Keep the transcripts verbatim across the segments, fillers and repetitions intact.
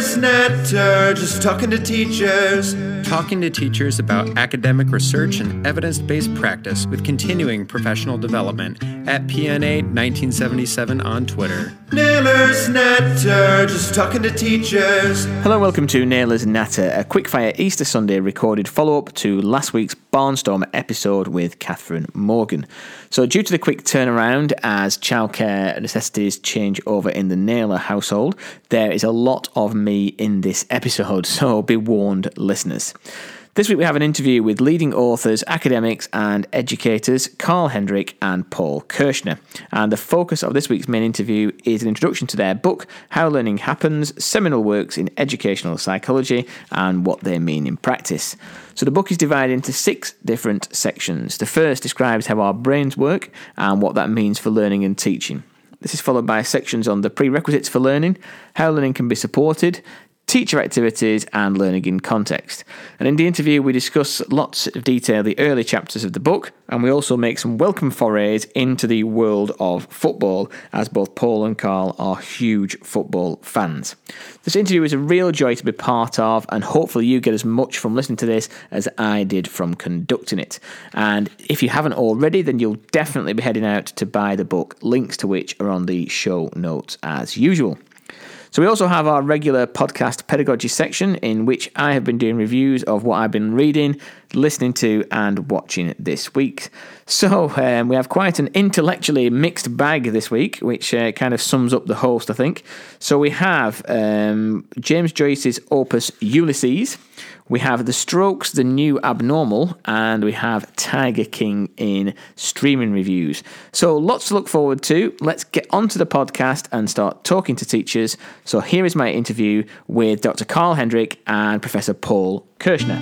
Nailers Net, just talking to teachers. Talking to teachers about academic research and evidence-based practice with continuing professional development at P N A nineteen seventy-seven on Twitter. Nailers Natter, just talking to teachers. Hello and welcome to Nailers Natter, a quickfire Easter Sunday recorded follow-up to last week's Barnstorm episode with Catherine Morgan. So due to the quick turnaround as childcare necessities change over in the Naylor household, there is a lot of me in this episode, so be warned, listeners. This week we have an interview with leading authors, academics and educators Carl Hendrick and Paul Kirschner. And the focus of this week's main interview is an introduction to their book, How Learning Happens, Seminal Works in Educational Psychology and What They Mean in Practice. So the book is divided into six different sections. The first describes how our brains work and what that means for learning and teaching. This is followed by sections on the prerequisites for learning, how learning can be supported, teacher activities and learning in context. And in the interview we discuss lots of detail the early chapters of the book, and we also make some welcome forays into the world of football, as both Paul and Carl are huge football fans. This interview is a real joy to be part of, and hopefully you get as much from listening to this as I did from conducting it. And if you haven't already, then you'll definitely be heading out to buy the book, links to which are on the show notes as usual. So we also have our regular podcast pedagogy section in which I have been doing reviews of what I've been reading, listening to and watching this week. So um, we have quite an intellectually mixed bag this week, which uh, kind of sums up the host, I think. So we have um, James Joyce's opus Ulysses. We have The Strokes, The New Abnormal, and we have Tiger King in streaming reviews. So lots to look forward to. Let's get onto the podcast and start talking to teachers. So here is my interview with Doctor Carl Hendrick and Professor Paul Kirschner.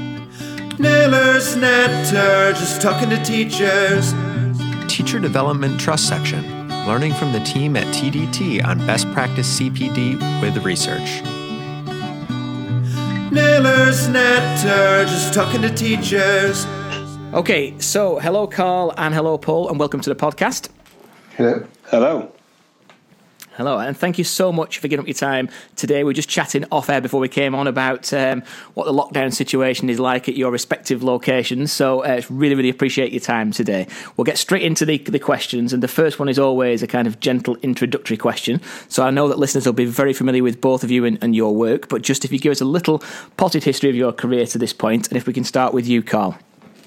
Nailers Natter, just talking to teachers. Teacher Development Trust section, learning from the team at T D T on best practice C P D with research. Nailers Natter, just talking to teachers. Okay, so hello Carl and hello Paul and welcome to the podcast. Hello. Hello. Hello, and thank you so much for giving up your time today. We were just chatting off air before we came on about um, what the lockdown situation is like at your respective locations. So uh, really, really appreciate your time today. We'll get straight into the, the questions, and the first one is always a kind of gentle introductory question. So I know that listeners will be very familiar with both of you and, and your work, but just if you give us a little potted history of your career to this point, and if we can start with you, Carl.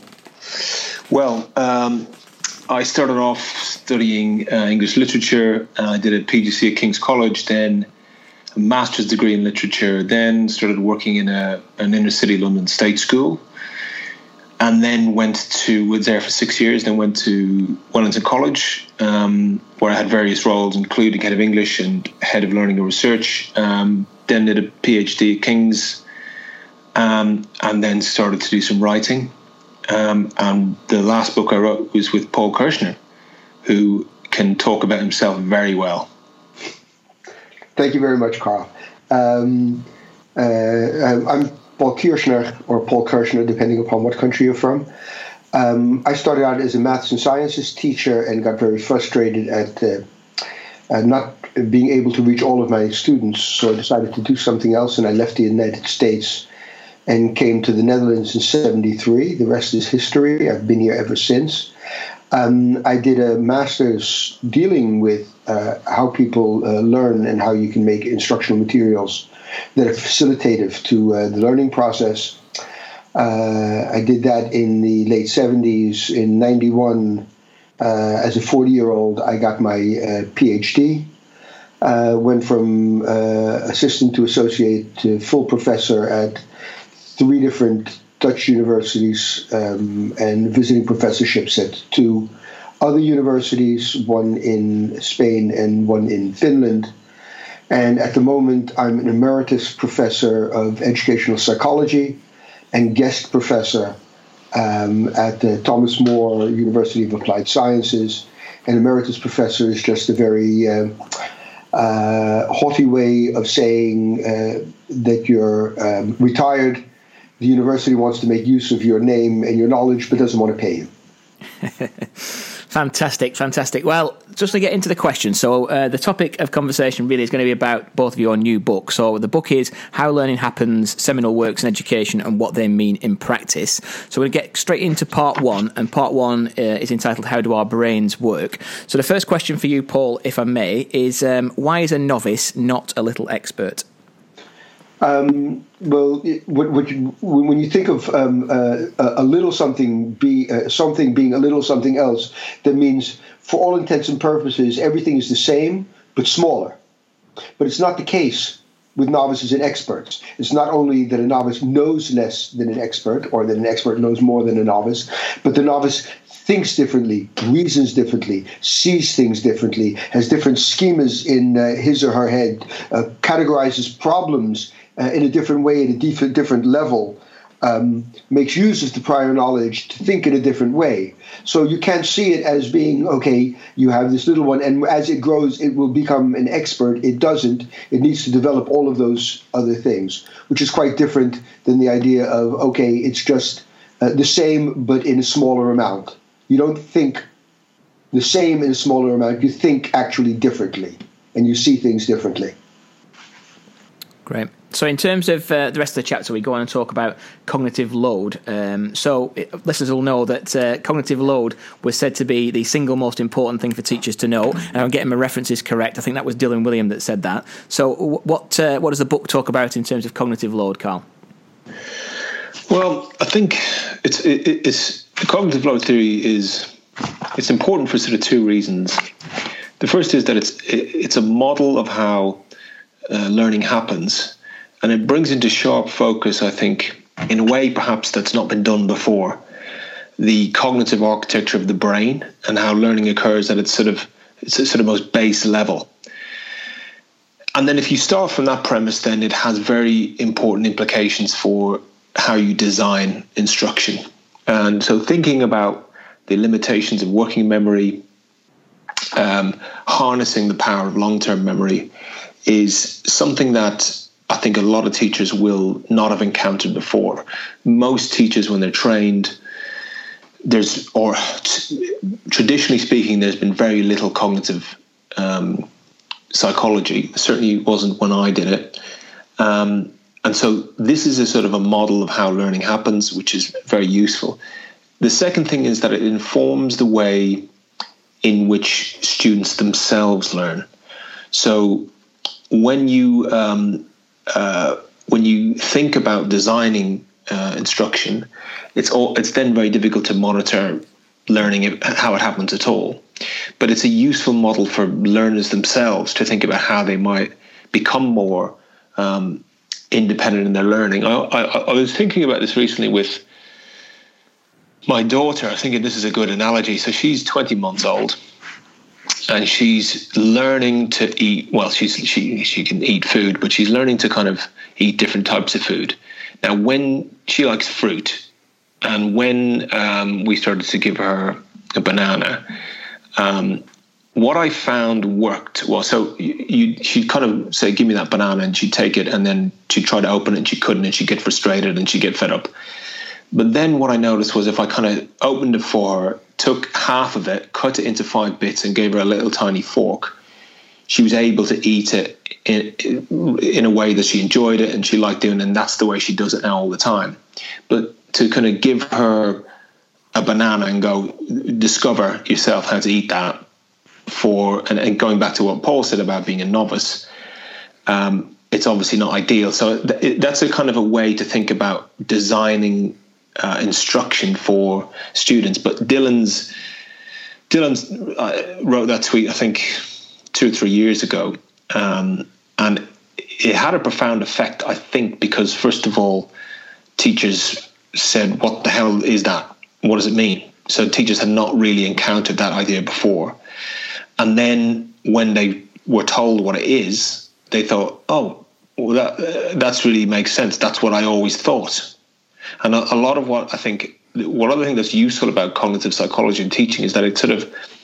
Well, um, I started off studying uh, English literature. Uh, I did a P G C at King's College, then a master's degree in literature, then started working in a, an inner city London state school, and then went to, was there for six years, then went to Wellington College, um, where I had various roles, including head of English and head of learning and research, um, then did a PhD at King's, um, and then started to do some writing. Um, and the last book I wrote was with Paul Kirschner, who can talk about himself very well. Thank you very much, Carl. Um, uh, I'm Paul Kirschner, or Paul Kirschner, depending upon what country you're from. Um, I started out as a maths and sciences teacher and got very frustrated at uh, uh, not being able to reach all of my students, so I decided to do something else, and I left the United States and came to the Netherlands in seventy-three. The rest is history. I've been here ever since. Um, I did a master's dealing with uh, how people uh, learn and how you can make instructional materials that are facilitative to uh, the learning process. Uh, I did that in the late seventies. In ninety-one, uh, as a forty-year-old, I got my uh, PhD. Uh, went from uh, assistant to associate to full professor at three different Dutch universities um, and visiting professorships at two other universities, one in Spain and one in Finland. And at the moment, I'm an emeritus professor of educational psychology and guest professor um, at the Thomas More University of Applied Sciences. And emeritus professor is just a very uh, uh, haughty way of saying uh, that you're um, retired. The university wants to make use of your name and your knowledge, but doesn't want to pay you. Fantastic, fantastic. Well, just to get into the question, so uh, the topic of conversation really is going to be about both of your new books. So the book is How Learning Happens, Seminal Works in Education and What They Mean in Practice. So we'll get straight into part one, and part one uh, is entitled How Do Our Brains Work? So the first question for you, Paul, if I may, is um, why is a novice not a little expert? Um, well, it, what, what you, when you think of um, uh, a little something be uh, something being a little something else, that means for all intents and purposes everything is the same but smaller. But it's not the case with novices and experts. It's not only that a novice knows less than an expert, or that an expert knows more than a novice, but the novice thinks differently, reasons differently, sees things differently, has different schemas in uh, his or her head, uh, categorizes problems uh, in a different way at a diff- different level, um, makes use of the prior knowledge to think in a different way. So you can't see it as being, okay, you have this little one, and as it grows, it will become an expert. It doesn't. It needs to develop all of those other things, which is quite different than the idea of, okay, it's just uh, the same but in a smaller amount. You don't think the same in a smaller amount. You think actually differently, and you see things differently. Great. So in terms of uh, the rest of the chapter, we go on and talk about cognitive load. Um, so it, listeners will know that uh, cognitive load was said to be the single most important thing for teachers to know. And I'm getting my references correct. I think that was Dylan Wiliam that said that. So what uh, what does the book talk about in terms of cognitive load, Carl? Well, I think it's it, it's the cognitive load theory is it's important for sort of two reasons. The first is that it's it, it's a model of how uh, learning happens. And it brings into sharp focus, I think, in a way perhaps that's not been done before, the cognitive architecture of the brain and how learning occurs at its sort of its sort of most base level. And then if you start from that premise, then it has very important implications for how you design instruction. And so thinking about the limitations of working memory, um, harnessing the power of long-term memory is something that I think a lot of teachers will not have encountered before. Most teachers, when they're trained, there's, or t- traditionally speaking, there's been very little cognitive um, psychology. It certainly wasn't when I did it. Um, and so this is a sort of a model of how learning happens, which is very useful. The second thing is that it informs the way in which students themselves learn. So when you um, Uh, when you think about designing uh, instruction, it's all, it's then very difficult to monitor learning, how it happens at all. But it's a useful model for learners themselves to think about how they might become more um, independent in their learning. I, I, I was thinking about this recently with my daughter. I think this is a good analogy. So she's twenty months old. And she's learning to eat, well, she's, she she can eat food, but she's learning to kind of eat different types of food. Now, when she likes fruit, and when um, we started to give her a banana, um, what I found worked was, so you, you, she'd kind of say, give me that banana, and she'd take it, and then she'd try to open it, and she couldn't, and she'd get frustrated, and she'd get fed up. But then what I noticed was if I kind of opened it for her, took half of it, cut it into five bits and gave her a little tiny fork, she was able to eat it in, in a way that she enjoyed it and she liked doing it, and that's the way she does it now all the time. But to kind of give her a banana and go, discover yourself how to eat that for, and, and going back to what Paul said about being a novice, um, it's obviously not ideal. So th- that's a kind of a way to think about designing Uh, instruction for students. But Dylan's Dylan's uh, wrote that tweet, I think, two or three years ago, um, and it had a profound effect, I think, because first of all, teachers said, "What the hell is that? What does it mean?" So teachers had not really encountered that idea before, and then when they were told what it is, they thought, "Oh, well, that uh, that's really makes sense. That's what I always thought." And a, a lot of what I think, one other thing that's useful about cognitive psychology and teaching is that it sort of,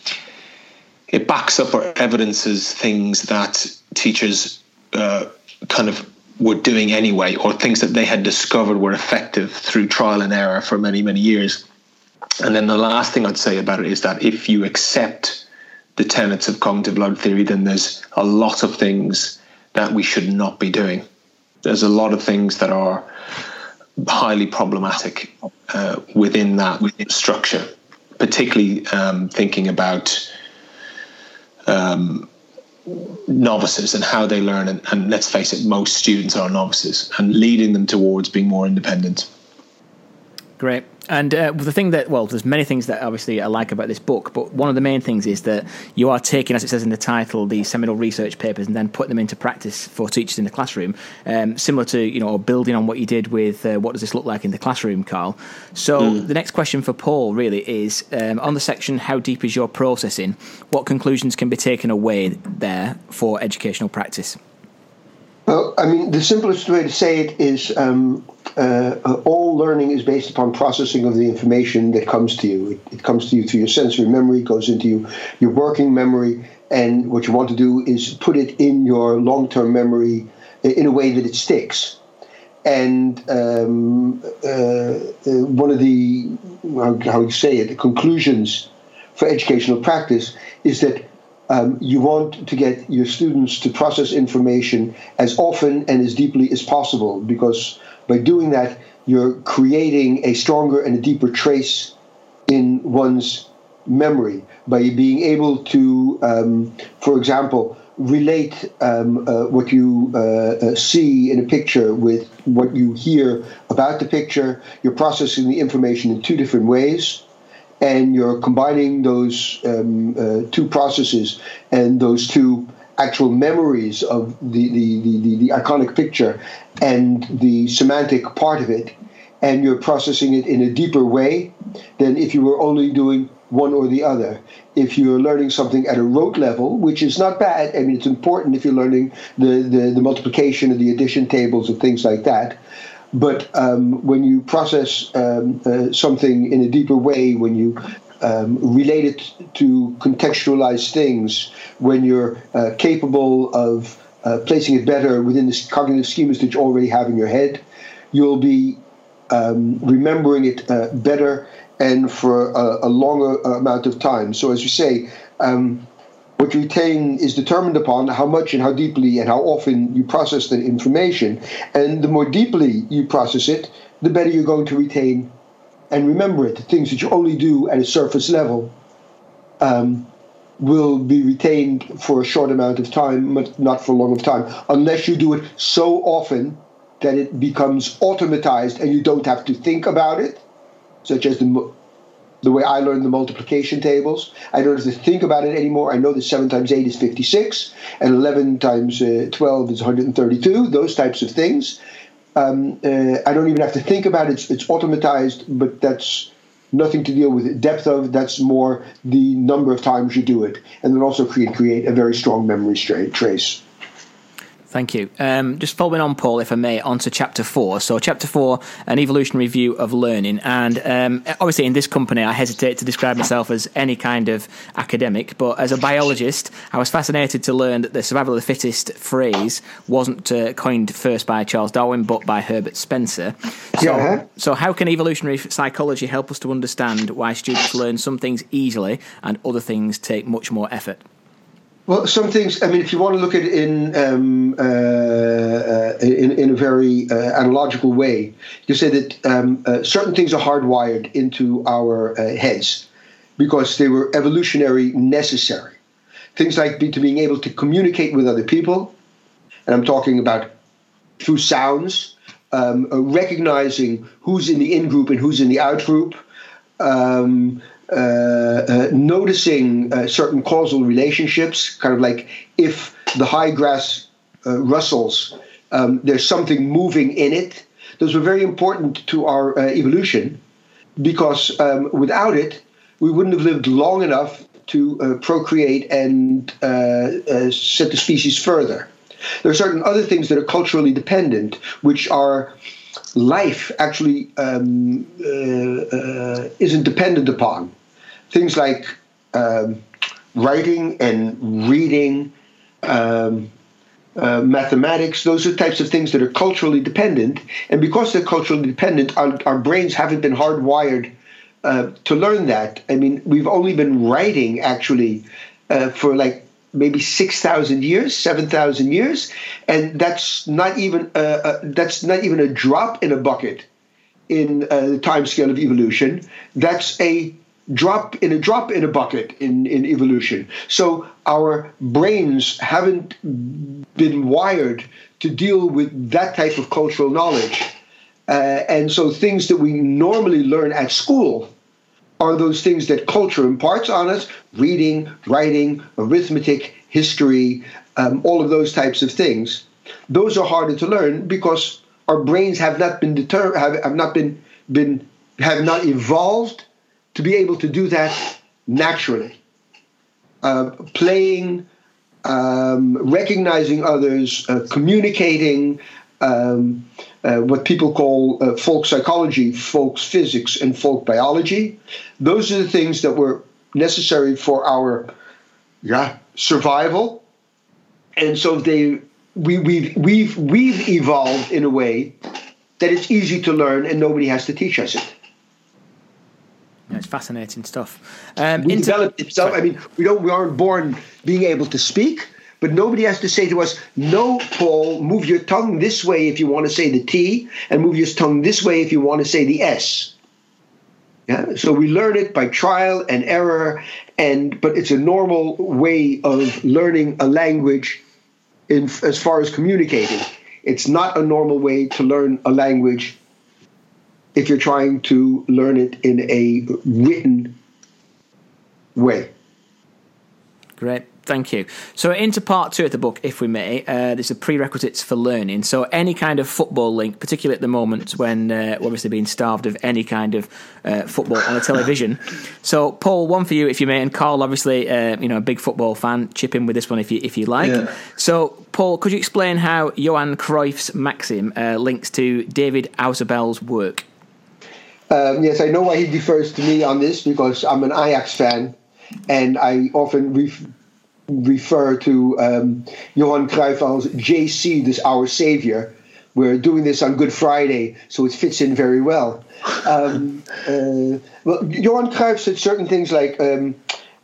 it backs up or evidences things that teachers uh, kind of were doing anyway, or things that they had discovered were effective through trial and error for many, many years. And then the last thing I'd say about it is that if you accept the tenets of cognitive load theory, then there's a lot of things that we should not be doing. There's a lot of things that are highly problematic uh, within that structure, particularly um, thinking about um, novices and how they learn. And, and let's face it, most students are novices, and leading them towards being more independent. Great. And uh, the thing that, well, there's many things that obviously I like about this book, but one of the main things is that you are taking, as it says in the title, these seminal research papers and then putting them into practice for teachers in the classroom, um, similar to, you know, building on what you did with uh, What Does This Look Like in the Classroom, Carl. So mm. the next question for Paul really is, um, on the section, How Deep Is Your Processing? What conclusions can be taken away there for educational practice? Well, I mean, the simplest way to say it is um, uh, all learning is based upon processing of the information that comes to you. It, it comes to you through your sensory memory, goes into you, your working memory, and what you want to do is put it in your long-term memory in a way that it sticks. And um, uh, uh, one of the, how, how would you say it, the conclusions for educational practice is that Um, you want to get your students to process information as often and as deeply as possible, because by doing that, you're creating a stronger and a deeper trace in one's memory. By being able to, um, for example, relate um, uh, what you uh, uh, see in a picture with what you hear about the picture, you're processing the information in two different ways. And you're combining those um, uh, two processes and those two actual memories of the, the, the, the, the iconic picture and the semantic part of it, and you're processing it in a deeper way than if you were only doing one or the other. If you're learning something at a rote level, which is not bad, I mean, it's important if you're learning the, the, the multiplication and the addition tables and things like that. But um, when you process um, uh, something in a deeper way, when you um, relate it to contextualize things, when you're uh, capable of uh, placing it better within the cognitive schemas that you already have in your head, you'll be um, remembering it uh, better and for a, a longer amount of time. So as you say, um, what you retain is determined upon how much and how deeply and how often you process the information. And the more deeply you process it, the better you're going to retain and remember it. The things that you only do at a surface level um, will be retained for a short amount of time, but not for a long time, unless you do it so often that it becomes automatized and you don't have to think about it, such as the The way I learned the multiplication tables. I don't have to think about it anymore. I know that seven times eight is fifty-six, and eleven times uh, twelve is one hundred thirty-two, those types of things. Um, uh, I don't even have to think about it. It's, it's automatized, but that's nothing to deal with the depth of. That's more the number of times you do it. And then also create, create a very strong memory stra- trace. Thank you. Um, just following on, Paul, if I may, on to chapter four. So chapter four, an evolutionary view of learning. And um, obviously in this company, I hesitate to describe myself as any kind of academic, but as a biologist, I was fascinated to learn that the survival of the fittest phrase wasn't uh, coined first by Charles Darwin, but by Herbert Spencer. So, yeah. So how can evolutionary psychology help us to understand why students learn some things easily and other things take much more effort? Well, some things, I mean, if you want to look at it in um, uh, uh, in, in a very uh, analogical way, you say that um, uh, certain things are hardwired into our uh, heads because they were evolutionary necessary. Things like be, to being able to communicate with other people, and I'm talking about through sounds, um, uh, recognizing who's in the in-group and who's in the out-group, um Uh, uh, noticing uh, certain causal relationships, kind of like if the high grass uh, rustles, um, there's something moving in it. Those were very important to our uh, evolution because um, without it, we wouldn't have lived long enough to uh, procreate and uh, uh, set the species further. There are certain other things that are culturally dependent, which are life actually um, uh, uh, isn't dependent upon. Things like um, writing and reading, um, uh, mathematics, those are types of things that are culturally dependent. And because they're culturally dependent, our, our brains haven't been hardwired uh, to learn that. I mean, we've only been writing actually uh, for like maybe six thousand years, seven thousand years, and that's not even uh, uh, that's not even a drop in a bucket in uh, the time scale of evolution. That's a drop in a drop in a bucket in, in evolution. So our brains haven't been wired to deal with that type of cultural knowledge. Uh, and so things that we normally learn at school are those things that culture imparts on us: reading, writing, arithmetic, history, um, all of those types of things. Those are harder to learn because our brains have not been deter- have, have not been been have not evolved to be able to do that naturally. Uh, playing, um, recognizing others, uh, communicating, um, uh, what people call uh, folk psychology, folk physics, and folk biology. Those are the things that were necessary for our yeah, survival. And so they we, we've, we've, we've evolved in a way that it's easy to learn and nobody has to teach us it. Yeah, it's fascinating stuff. Um, we into, developed it. So, I mean, we don't. We aren't born being able to speak, but nobody has to say to us, "No, Paul, move your tongue this way if you want to say the T, and move your tongue this way if you want to say the S." Yeah. So we learn it by trial and error, and but it's a normal way of learning a language. In as far as communicating, it's not a normal way to learn a language if you're trying to learn it in a written way. Great, thank you. So into part two of the book, if we may, uh, there's the prerequisites for learning. So any kind of football link, particularly at the moment when uh, we're obviously being starved of any kind of uh, football on the television. So Paul, one for you, if you may, and Carl, obviously, uh, you know, a big football fan, chip in with this one if you if you like. Yeah. So Paul, could you explain how Johan Cruyff's maxim uh, links to David Ausubel's work? Um, yes, I know why he defers to me on this because I'm an Ajax fan, and I often ref- refer to um, Johan Cruyff as J C, this our savior. We're doing this on Good Friday, so it fits in very well. Um, uh, well, Johan Cruyff said certain things like um,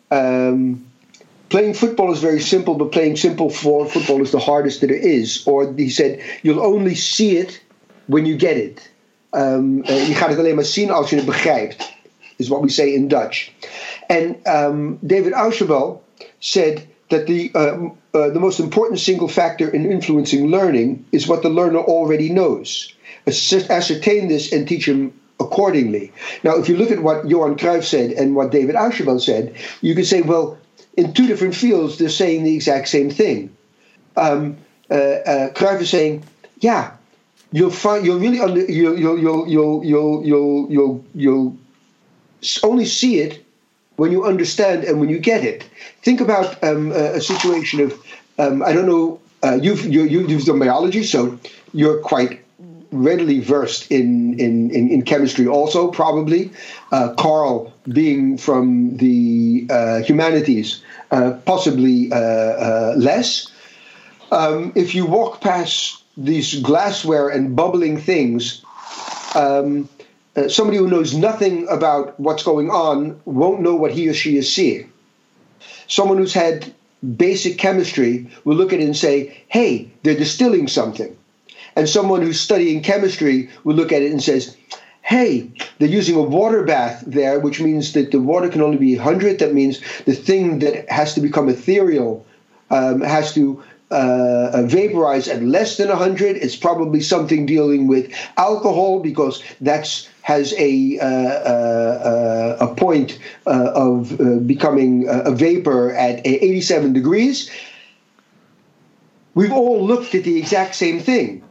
um, playing football is very simple, but playing simple for football is the hardest that there is. Or he said, you'll only see it when you get it. Um, uh, je gaat het alleen maar zien als je het begrijpt, is what we say in Dutch. And um, David Ausubel said that the uh, uh, the most important single factor in influencing learning is what the learner already knows. Ascertain this and teach him accordingly. Now, if you look at what Johan Cruyff said and what David Ausubel said, you can say, well, in two different fields, they're saying the exact same thing. Um, uh, uh, Cruyff is saying, yeah, You'll find you'll really under you'll you'll you'll you'll you'll you'll you'll you'll only see it when you understand and when you get it. Think about um, a, a situation of um, I don't know uh, you've you, you've done biology, so you're quite readily versed in in, in, in chemistry also probably. Uh, Carl, being from the uh, humanities, uh, possibly uh, uh, less. Um, if you walk past these glassware and bubbling things, um, uh, somebody who knows nothing about what's going on won't know what he or she is seeing. Someone who's had basic chemistry will look at it and say, hey, they're distilling something. And someone who's studying chemistry will look at it and says, hey, they're using a water bath there, which means that the water can only be one hundred. That means the thing that has to become ethereal um, has to Uh, vaporize at less than one hundred. It's probably something dealing with alcohol because that's has a uh, uh, a point uh, of uh, becoming a vapor at eighty-seven degrees. We've all looked at the exact same thing,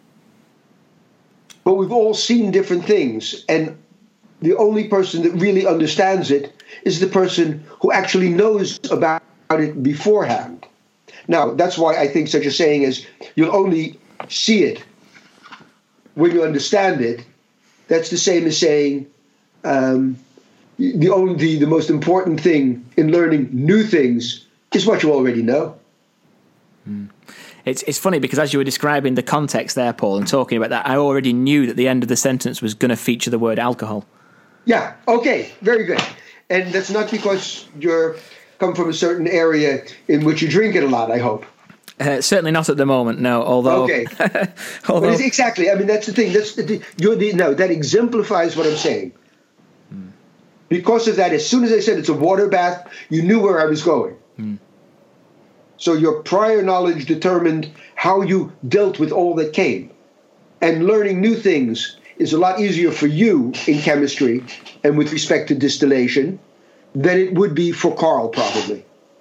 but we've all seen different things, and the only person that really understands it is the person who actually knows about it beforehand. Now, that's why I think such a saying is, you'll only see it when you understand it. That's the same as saying um, the only the, the most important thing in learning new things is what you already know. Mm. It's it's funny because as you were describing the context there, Paul, and talking about that, I already knew that the end of the sentence was going to feature the word alcohol. Yeah. Okay. Very good. And that's not because you're come from a certain area in which you drink it a lot, I hope. Uh, certainly not at the moment, no. Although, okay, although but exactly. I mean, that's the thing. That's the, you're the no. That exemplifies what I'm saying. Mm. Because of that, as soon as I said it's a water bath, you knew where I was going. Mm. So your prior knowledge determined how you dealt with all that came, and learning new things is a lot easier for you in chemistry and with respect to distillation than it would be for Carl, probably.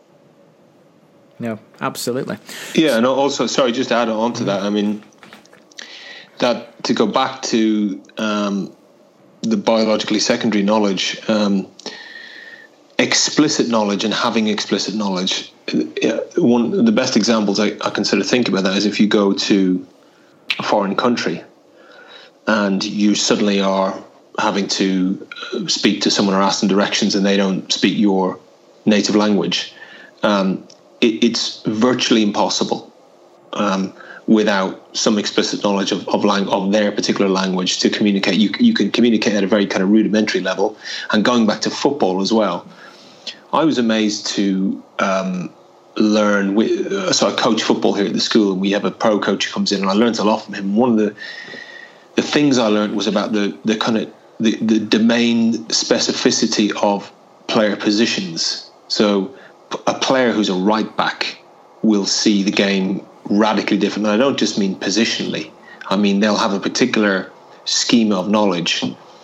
No, absolutely. Yeah, and also, sorry, just to add on to that, I mean, that to go back to um, the biologically secondary knowledge, um, explicit knowledge and having explicit knowledge, one of the best examples I, I can sort of think about that is if you go to a foreign country and you suddenly are having to speak to someone or ask them directions and they don't speak your native language, um, it, it's virtually impossible um, without some explicit knowledge of of, lang- of their particular language to communicate. You, you can communicate at a very kind of rudimentary level. And going back to football as well, I was amazed to um, learn. With, uh, so I coach football here at the school, and we have a pro coach who comes in, and I learned a lot from him. One of the the things I learned was about the the kind of the, the domain specificity of player positions. So a player who's a right back will see the game radically different. And I don't just mean positionally. I mean, they'll have a particular schema of knowledge.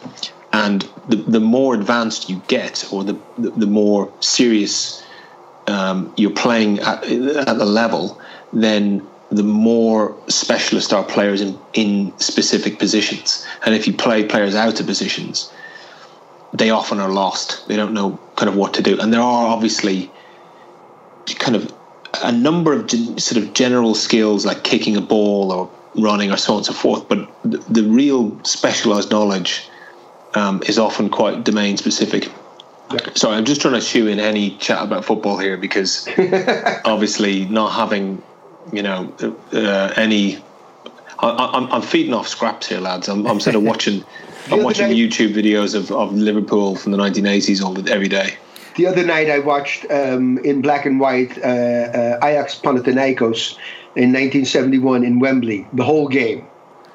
And the, the more advanced you get, or the, the, the more serious um, you're playing at, at the level, then the more specialist are players in, in specific positions. And if you play players out of positions, they often are lost. They don't know kind of what to do. And there are obviously kind of a number of gen, sort of general skills like kicking a ball or running or so on and so forth. But the, the real specialized knowledge um, is often quite domain specific. Yeah. Sorry, I'm just trying to shoe in any chat about football here because obviously not having, you know, uh, any. I, I'm, I'm feeding off scraps here, lads. I'm, I'm sort of watching. I'm watching night, YouTube videos of, of Liverpool from the nineteen eighties all every day. The other night I watched um, in black and white uh, uh, Ajax Panathinaikos in nineteen seventy-one in Wembley, the whole game.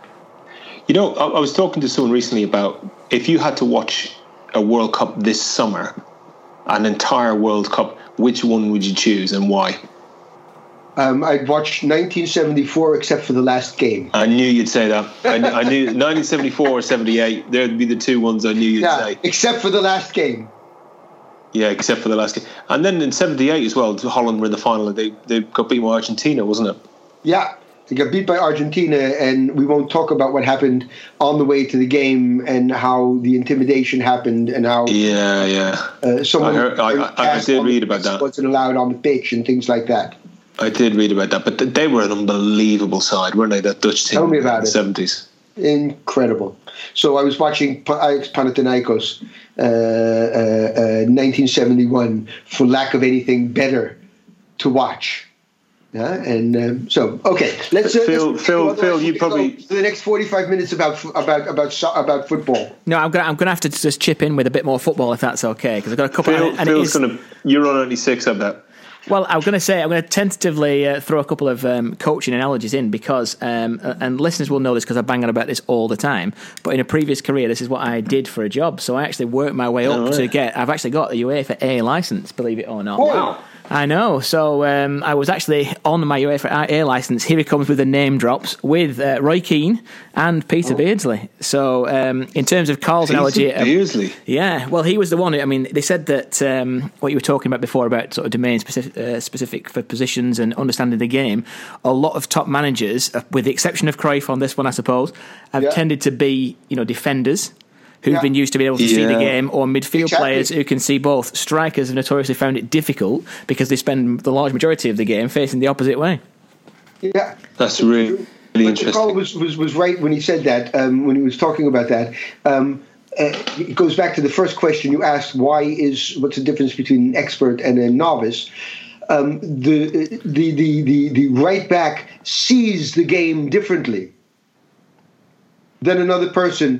You know, I, I was talking to someone recently about if you had to watch a World Cup this summer, an entire World Cup, which one would you choose and why? Um, I'd watch nineteen seventy-four except for the last game. I knew you'd say that. I, I knew nineteen seventy-four or seventy-eight. There'd be the two ones I knew you'd yeah, say. Except for the last game. Yeah, except for the last game. And then in seventy-eight as well, Holland were in the final. They they got beat by Argentina, wasn't it? Yeah, they got beat by Argentina, and we won't talk about what happened on the way to the game and how the intimidation happened and how yeah, yeah. Uh, someone I, heard, I, I, I did read about that. Wasn't allowed on the pitch and things like that. I did read about that, but they were an unbelievable side, weren't they? That Dutch team Tell me about in the it. seventies. Incredible. So I was watching Ajax Panathinaikos uh, uh, uh, nineteen seventy-one for lack of anything better to watch. Yeah, and um, so okay, let's. Uh, Phil, let's Phil, Phil, you probably for the next forty-five minutes about about about about football. No, I'm gonna I'm gonna have to just chip in with a bit more football if that's okay, because I've got a couple. Phil, of, and Phil's it is, gonna. You're on ninety-six, I bet. Well, I'm going to say I'm going to tentatively uh, throw a couple of um, coaching analogies in because, um, and listeners will know this because I bang on about this all the time. But in a previous career, this is what I did for a job. So I actually worked my way up oh, to get. I've actually got the UEFA A license, believe it or not. Wow. I know. So um, I was actually on my UEFA A license. Here he comes with the name drops with uh, Roy Keane and Peter oh. Beardsley. So um, in terms of Carl's Peter analogy, Beardsley. Um, yeah. Well, he was the one. Who, I mean, they said that um, what you were talking about before about sort of domain specific, uh, specific for positions and understanding the game. A lot of top managers, uh, with the exception of Cruyff on this one, I suppose, have yeah. tended to be, you know, defenders who've yeah. been used to be able to yeah. see the game, or midfield exactly. players who can see both. Strikers have notoriously found it difficult because they spend the large majority of the game facing the opposite way. Yeah, that's really, really interesting. Carl was, was, was right when he said that, um, when he was talking about that. Um, uh, it goes back to the first question you asked, why is, what's the difference between an expert and a novice? Um, the, the, the, the, the right back sees the game differently than another person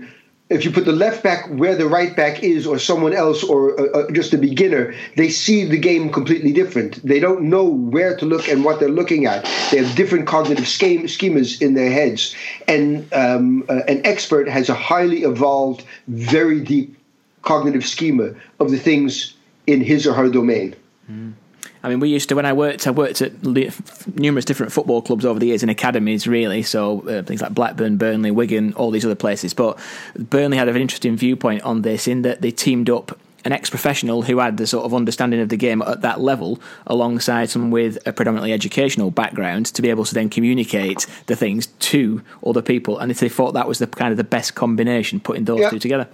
if you put the left back where the right back is, or someone else, or uh, uh, just a beginner, they see the game completely different. They don't know where to look and what they're looking at. They have different cognitive scheme, schemas in their heads. And um, uh, an expert has a highly evolved, very deep cognitive schema of the things in his or her domain. Mm. I mean, we used to, when I worked, I worked at numerous different football clubs over the years in academies, really. So uh, things like Blackburn, Burnley, Wigan, all these other places. But Burnley had an interesting viewpoint on this in that they teamed up an ex-professional who had the sort of understanding of the game at that level alongside someone with a predominantly educational background to be able to then communicate the things to other people. And if they thought that was the kind of the best combination, putting those yeah. two together.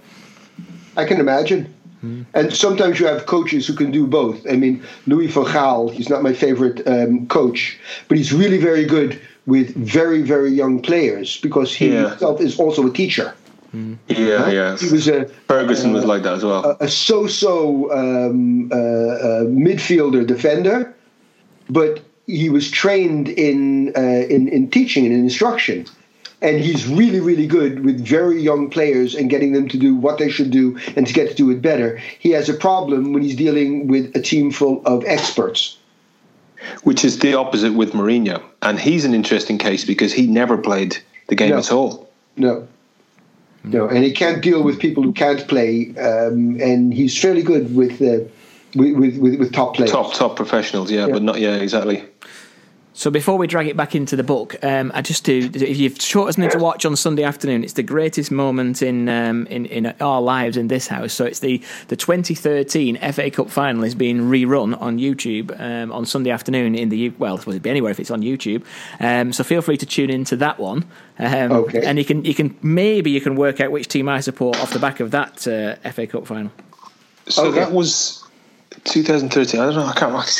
I can imagine. And sometimes you have coaches who can do both. I mean, Louis van Gaal, he's not my favorite um, coach, but he's really very good with very, very young players because he yeah. himself is also a teacher. Mm. Yeah, right? yeah. He was a, Ferguson uh, was like that as well. A, a so-so um, uh, uh, midfielder defender, but he was trained in, uh, in in teaching and in instruction. And he's really, really good with very young players and getting them to do what they should do and to get to do it better. He has a problem when he's dealing with a team full of experts. Which is the opposite with Mourinho. And he's an interesting case because he never played the game no. at all. No. No, and he can't deal with people who can't play. Um, and he's fairly good with, uh, with, with, with top players. Top, top professionals, yeah, yeah. but not, yeah, exactly. So before we drag it back into the book, um, I just do. If you've chosen to watch on Sunday afternoon, it's the greatest moment in um, in in our lives in this house. So it's the the twenty thirteen F A Cup final is being rerun on YouTube um, on Sunday afternoon in the well, it would be anywhere if it's on YouTube. Um, so feel free to tune into that one. Um, okay. And you can you can maybe you can work out which team I support off the back of that uh, F A Cup final. So okay. that was twenty thirteen. I don't know. I can't remember.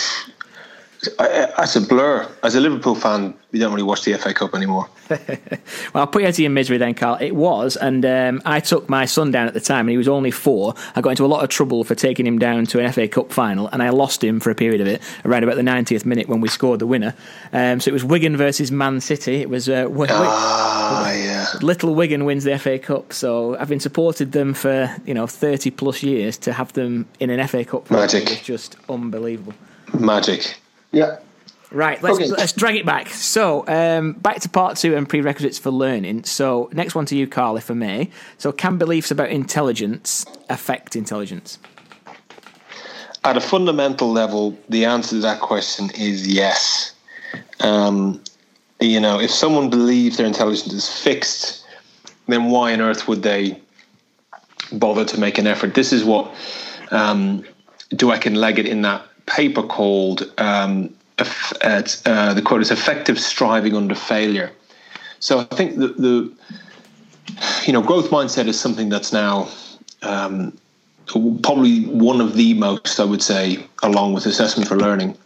I, that's a blur. As a Liverpool fan, we don't really watch the F A Cup anymore. Well, I'll put you out of your misery then, Carl. It was, and um, I took my son down at the time, and he was only four. I got into a lot of trouble for taking him down to an F A Cup final, and I lost him for a period of it, around about the ninetieth minute when we scored the winner. Um, so it was Wigan versus Man City. It was uh, w- ah, w- yeah. Little Wigan wins the F A Cup, so I've been supported them for you know thirty plus years. To have them in an F A Cup final Magic. was just unbelievable. Magic. Yeah. Right, let's okay. let's drag it back. So, um, back to part two and prerequisites for learning. So, next one to you, Carl, if I may. So, can beliefs about intelligence affect intelligence? At a fundamental level, the answer to that question is yes. Um, you know, if someone believes their intelligence is fixed, then why on earth would they bother to make an effort? This is what um, Dweck and Leggett in that paper called um, uh, the quote is effective striving under failure. So I think the, the you know growth mindset is something that's now um, probably one of the most, I would say, along with assessment for learning,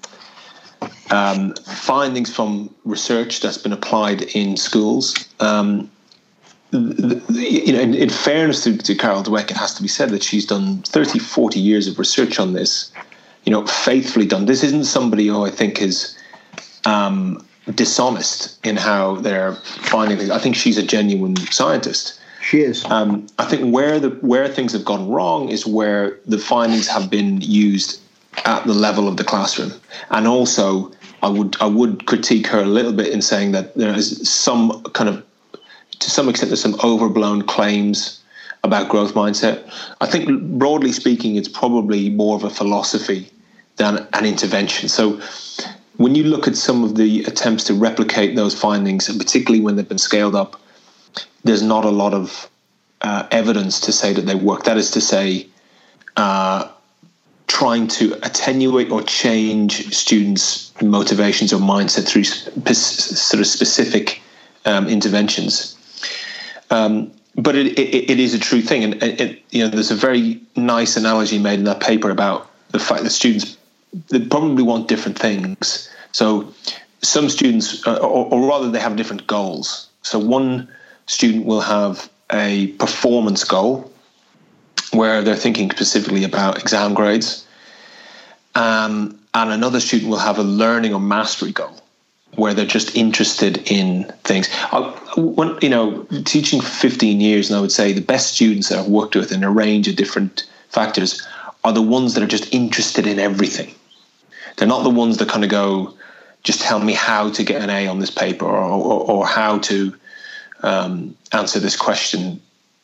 um, findings from research that's been applied in schools. Um, the, the, you know, in, in fairness to, to Carol Dweck, it has to be said that she's done thirty, forty years of research on this. You know, faithfully done. This isn't somebody who I think is um, dishonest in how they're finding things. I think she's a genuine scientist. She is. Um, I think where the where things have gone wrong is where the findings have been used at the level of the classroom, and also I would I would critique her a little bit in saying that there is some kind of, to some extent, there's some overblown claims about growth mindset. I think broadly speaking, it's probably more of a philosophy than an intervention. So when you look at some of the attempts to replicate those findings, and particularly when they've been scaled up, there's not a lot of uh, evidence to say that they work. That is to say, uh, trying to attenuate or change students' motivations or mindset through sp- sort of specific um, interventions. Um, But it, it, it is a true thing, and it, you know, there's a very nice analogy made in that paper about the fact that students, they probably want different things. So some students, uh, or, or rather, they have different goals. So one student will have a performance goal where they're thinking specifically about exam grades, um, and another student will have a learning or mastery goal. where they're just interested in things. I, when, you know, teaching for fifteen years, and I would say the best students that I've worked with in a range of different factors are the ones that are just interested in everything. They're not the ones that kind of go, just tell me how to get an A on this paper, or, or, or how to um, answer this question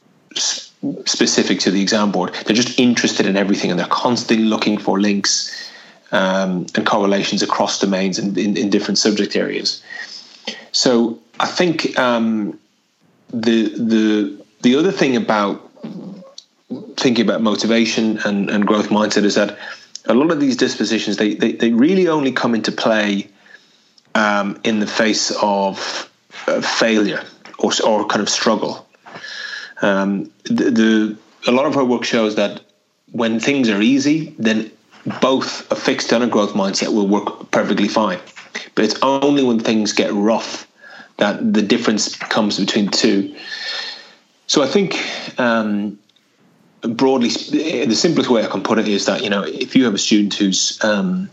specific to the exam board. They're just interested in everything, and they're constantly looking for links um, and correlations across domains and in, in different subject areas. So I think um, the the the other thing about thinking about motivation and, and growth mindset is that a lot of these dispositions, they they, they really only come into play um, in the face of uh, failure or or kind of struggle. Um, the, the a lot of our work shows that when things are easy, then both a fixed and a growth mindset will work perfectly fine. But it's only when things get rough that the difference comes between the two. So I think um, broadly, the simplest way I can put it is that, you know, if you have a student who's um,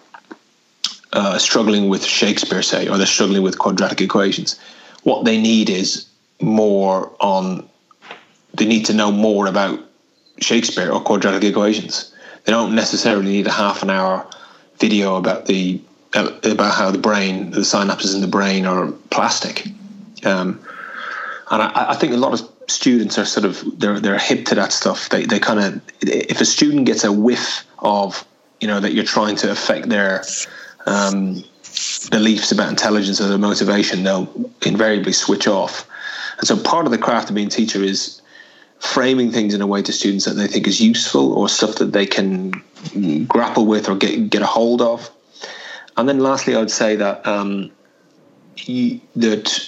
uh, struggling with Shakespeare, say, or they're struggling with quadratic equations, what they need is more on, they need to know more about Shakespeare or quadratic equations. They don't necessarily need a half an hour video about the uh, about how the brain, the synapses in the brain are plastic. Um, and I, I think a lot of students are sort of, they're they're hip to that stuff. They they kind of, if a student gets a whiff of, you know, that you're trying to affect their um, beliefs about intelligence or their motivation, they'll invariably switch off. And so part of the craft of being a teacher is framing things in a way to students that they think is useful or stuff that they can grapple with or get get a hold of. And then lastly, I would say that um, you, that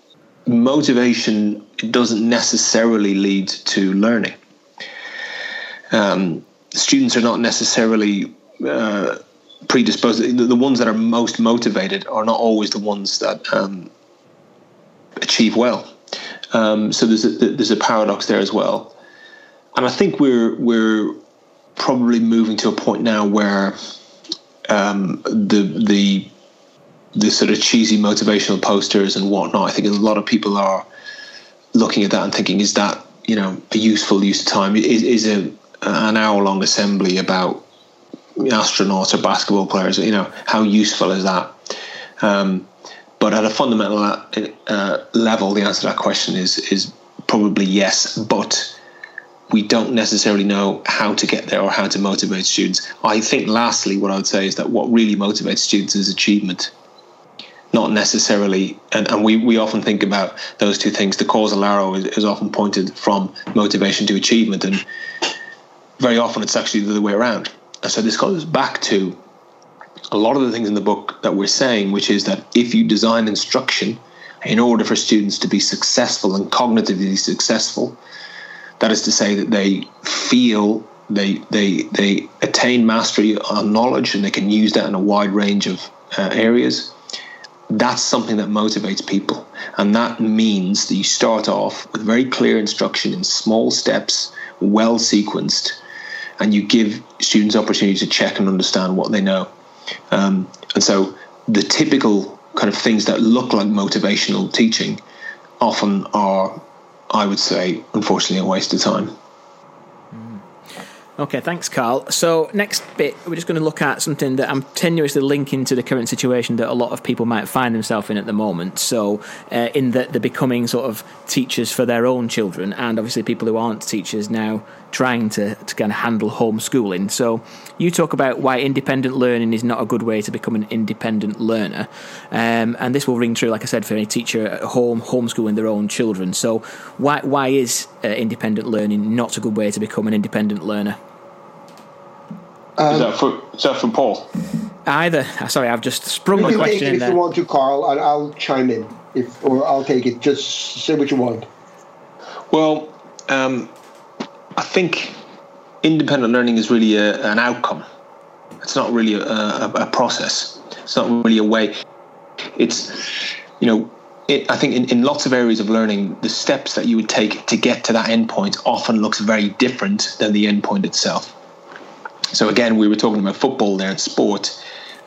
motivation doesn't necessarily lead to learning. Um, students are not necessarily uh, predisposed. The, the ones that are most motivated are not always the ones that um, achieve well. Um, so there's a, there's a paradox there as well, and I think we're we're probably moving to a point now where um, the the the sort of cheesy motivational posters and whatnot, I think a lot of people are looking at that and thinking, is that, you know, a useful use of time? Is, is a an hour long assembly about astronauts or basketball players? You know, how useful is that? Um, But at a fundamental uh, level, the answer to that question is is probably yes, but we don't necessarily know how to get there or how to motivate students. I think lastly, what I would say is that what really motivates students is achievement, not necessarily, and, and we, we often think about those two things. The causal arrow is, is often pointed from motivation to achievement, and very often it's actually the other way around. And so this goes back to a lot of the things in the book that we're saying, which is that if you design instruction in order for students to be successful and cognitively successful, that is to say that they feel they they they attain mastery on knowledge and they can use that in a wide range of uh, areas, that's something that motivates people. And that means that you start off with very clear instruction in small steps, well sequenced, and you give students opportunity to check and understand what they know. Um, and so the typical kind of things that look like motivational teaching often are, I would say, unfortunately, a waste of time. Okay, thanks, Carl. So next bit, we're just going to look at something that I'm tenuously linking to the current situation that a lot of people might find themselves in at the moment. So uh, in that they're becoming sort of teachers for their own children, and obviously people who aren't teachers now trying to, to kind of handle homeschooling. So you talk about why independent learning is not a good way to become an independent learner. Um, and this will ring true, like I said, for any teacher at home homeschooling their own children. So why why is uh, independent learning not a good way to become an independent learner? Um, is, that for, is that from Paul? Either. Sorry, I've just sprung you my can question take it in if there. you want to, Carl, and I'll chime in, if or I'll take it. Just say what you want. Well, um, I think independent learning is really a, an outcome. It's not really a, a, a process. It's not really a way. It's, you know, it, I think in, in lots of areas of learning, the steps that you would take to get to that endpoint often looks very different than the endpoint itself. So again, we were talking about football there and sport.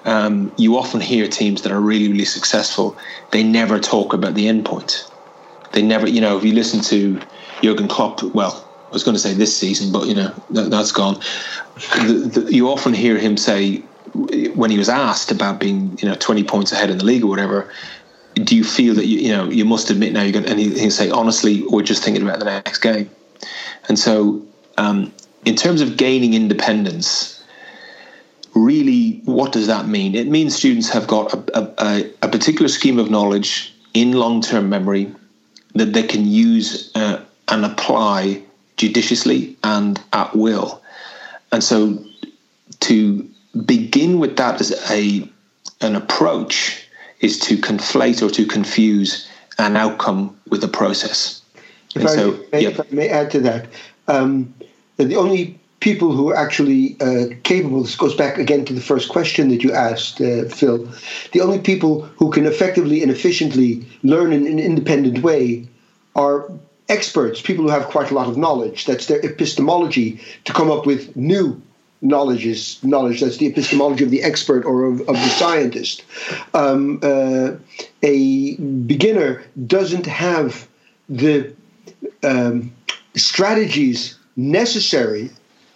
um, you often hear teams that are really, really successful, they never talk about the end point. They never, you know, if you listen to Jurgen Klopp, well, I was going to say this season, but, you know, that, that's gone. The, the, you often hear him say, when he was asked about being, you know, twenty points ahead in the league or whatever, do you feel that, you, you know, you must admit now you're going to, and he, he'll say, honestly, we're just thinking about the next game. And so um, in terms of gaining independence, really, what does that mean? It means students have got a, a, a particular scheme of knowledge in long-term memory that they can use uh, and apply judiciously and at will. And so to begin with that as a an approach is to conflate or to confuse an outcome with a process. If, and I, so, may, yeah. if I may add to that, um, the only people who are actually uh, capable, this goes back again to the first question that you asked, uh, Phil, the only people who can effectively and efficiently learn in an independent way are experts, people who have quite a lot of knowledge. That's their epistemology to come up with new knowledge. Knowledge. That's the epistemology of the expert or of, of the scientist. Um, uh, a beginner doesn't have the um, strategies necessary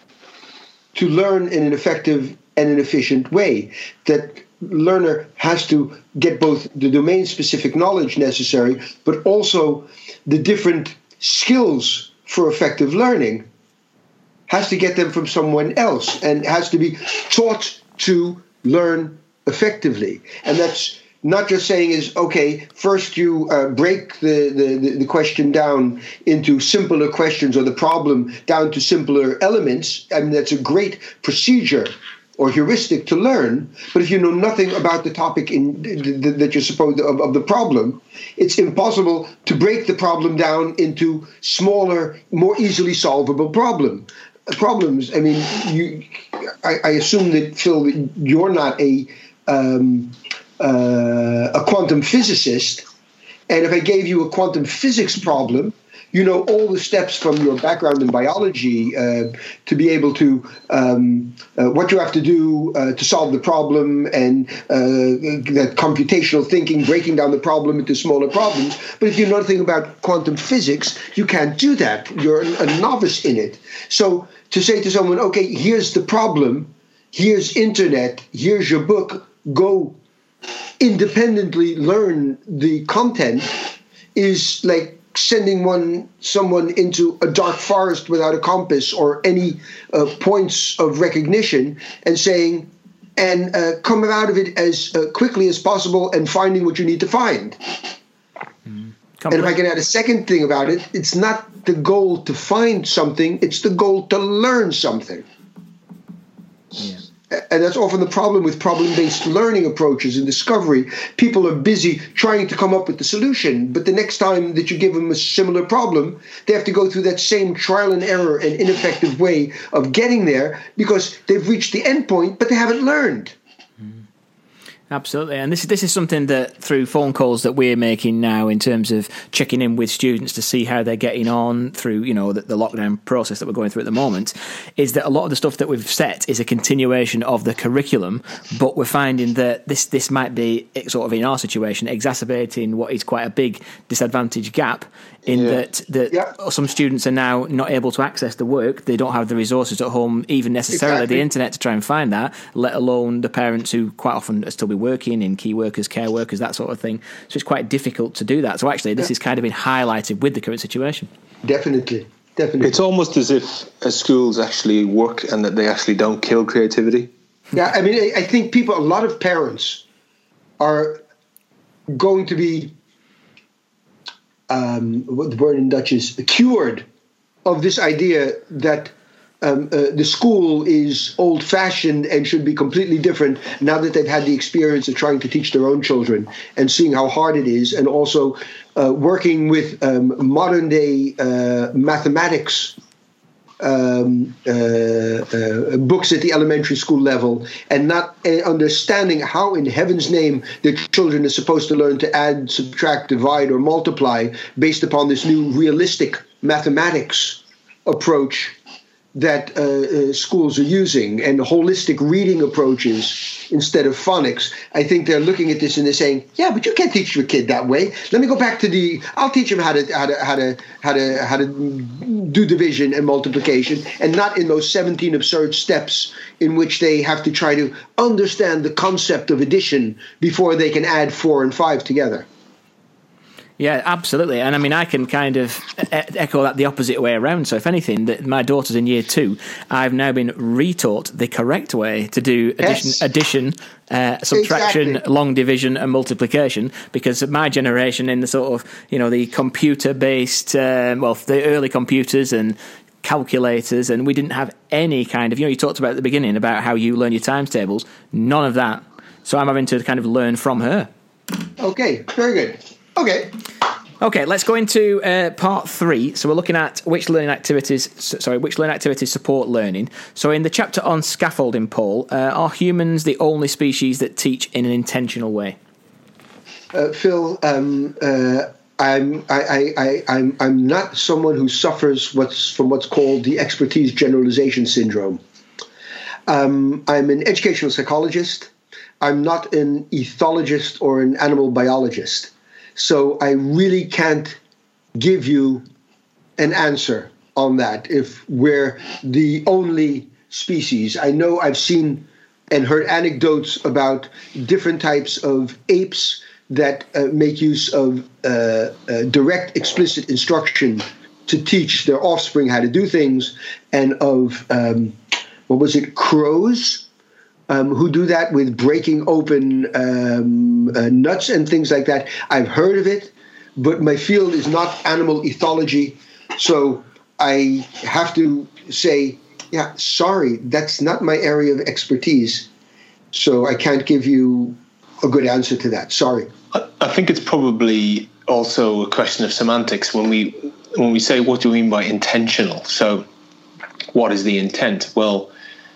to learn in an effective and an efficient way. That learner has to get both the domain-specific knowledge necessary, but also the different skills for effective learning, has to get them from someone else and has to be taught to learn effectively. And that's not just saying is, okay, first you uh, break the, the, the question down into simpler questions or the problem down to simpler elements. I mean, that's a great procedure or heuristic to learn, but if you know nothing about the topic in that you're supposed of, of the problem, it's impossible to break the problem down into smaller, more easily solvable problem problems. I mean, you. I, I assume that, Phil, you're not a um, uh, a quantum physicist, and if I gave you a quantum physics problem, you know all the steps from your background in biology uh, to be able to um, uh, what you have to do uh, to solve the problem, and uh, that computational thinking, breaking down the problem into smaller problems. But if you know nothing about quantum physics, you can't do that. You're a novice in it. So to say to someone, okay, here's the problem, here's internet, here's your book, go independently learn the content, is like sending one someone into a dark forest without a compass or any uh, points of recognition and saying, and uh, come out of it as uh, quickly as possible and finding what you need to find. Mm. And if I can add a second thing about it, it's not the goal to find something, it's the goal to learn something. Yeah. And that's often the problem with problem-based learning approaches and discovery. People are busy trying to come up with the solution, but the next time that you give them a similar problem, they have to go through that same trial and error and ineffective way of getting there because they've reached the end point, but they haven't learned. Absolutely, and this this is something that through phone calls that we're making now in terms of checking in with students to see how they're getting on through, you know, the, the lockdown process that we're going through at the moment, is that a lot of the stuff that we've set is a continuation of the curriculum, but we're finding that this this might be sort of in our situation exacerbating what is quite a big disadvantage gap in yeah. that that yeah. some students are now not able to access the work. They don't have the resources at home, even necessarily exactly. the internet to try and find that, let alone the parents who quite often are still be working in key workers, care workers, that sort of thing. So it's quite difficult to do that. So actually this yeah. is kind of been highlighted with the current situation. Definitely. Definitely. It's almost as if uh, schools actually work and that they actually don't kill creativity. Yeah, I mean, I think people, a lot of parents are going to be Um, what the word in Dutch is, cured of this idea that um, uh, the school is old-fashioned and should be completely different now that they've had the experience of trying to teach their own children and seeing how hard it is, and also uh, working with um, modern-day uh, mathematics Um, uh, uh, books at the elementary school level, and not uh, understanding how in heaven's name the children are supposed to learn to add, subtract, divide, or multiply based upon this new realistic mathematics approach that uh, uh, schools are using and holistic reading approaches instead of phonics. I think they're looking at this and they're saying, "Yeah, but you can't teach your kid that way. Let me go back to the. I'll teach him how to how to how to how to how to do division and multiplication, and not in those seventeen absurd steps in which they have to try to understand the concept of addition before they can add four and five together." Yeah, absolutely. And I mean, I can kind of echo that the opposite way around. So if anything, that my daughter's in year two, I've now been retaught the correct way to do addition, yes. addition uh, subtraction, exactly. long division and multiplication, because my generation in the sort of, you know, the computer-based, um, well, the early computers and calculators, and we didn't have any kind of, you know, you talked about at the beginning about how you learn your times tables, none of that. So I'm having to kind of learn from her. Okay, very good. Okay. Okay, let's go into uh, part three. So we're looking at which learning activities, sorry, which learning activities support learning. So in the chapter on scaffolding, Paul, uh, are humans the only species that teach in an intentional way? Uh, Phil, um, uh, I'm I, I, I, I'm I'm not someone who suffers what's from what's called the expertise generalization syndrome. Um, I'm an educational psychologist. I'm not an ethologist or an animal biologist. So I really can't give you an answer on that if we're the only species. I know I've seen and heard anecdotes about different types of apes that uh, make use of uh, uh, direct, explicit instruction to teach their offspring how to do things, and of, um, what was it, crows? Um, who do that with breaking open um, uh, nuts and things like that. I've heard of it, but my field is not animal ethology. So I have to say, yeah, sorry, that's not my area of expertise. So I can't give you a good answer to that. Sorry. I think it's probably also a question of semantics when we when we say, what do we mean by intentional? So what is the intent? Well,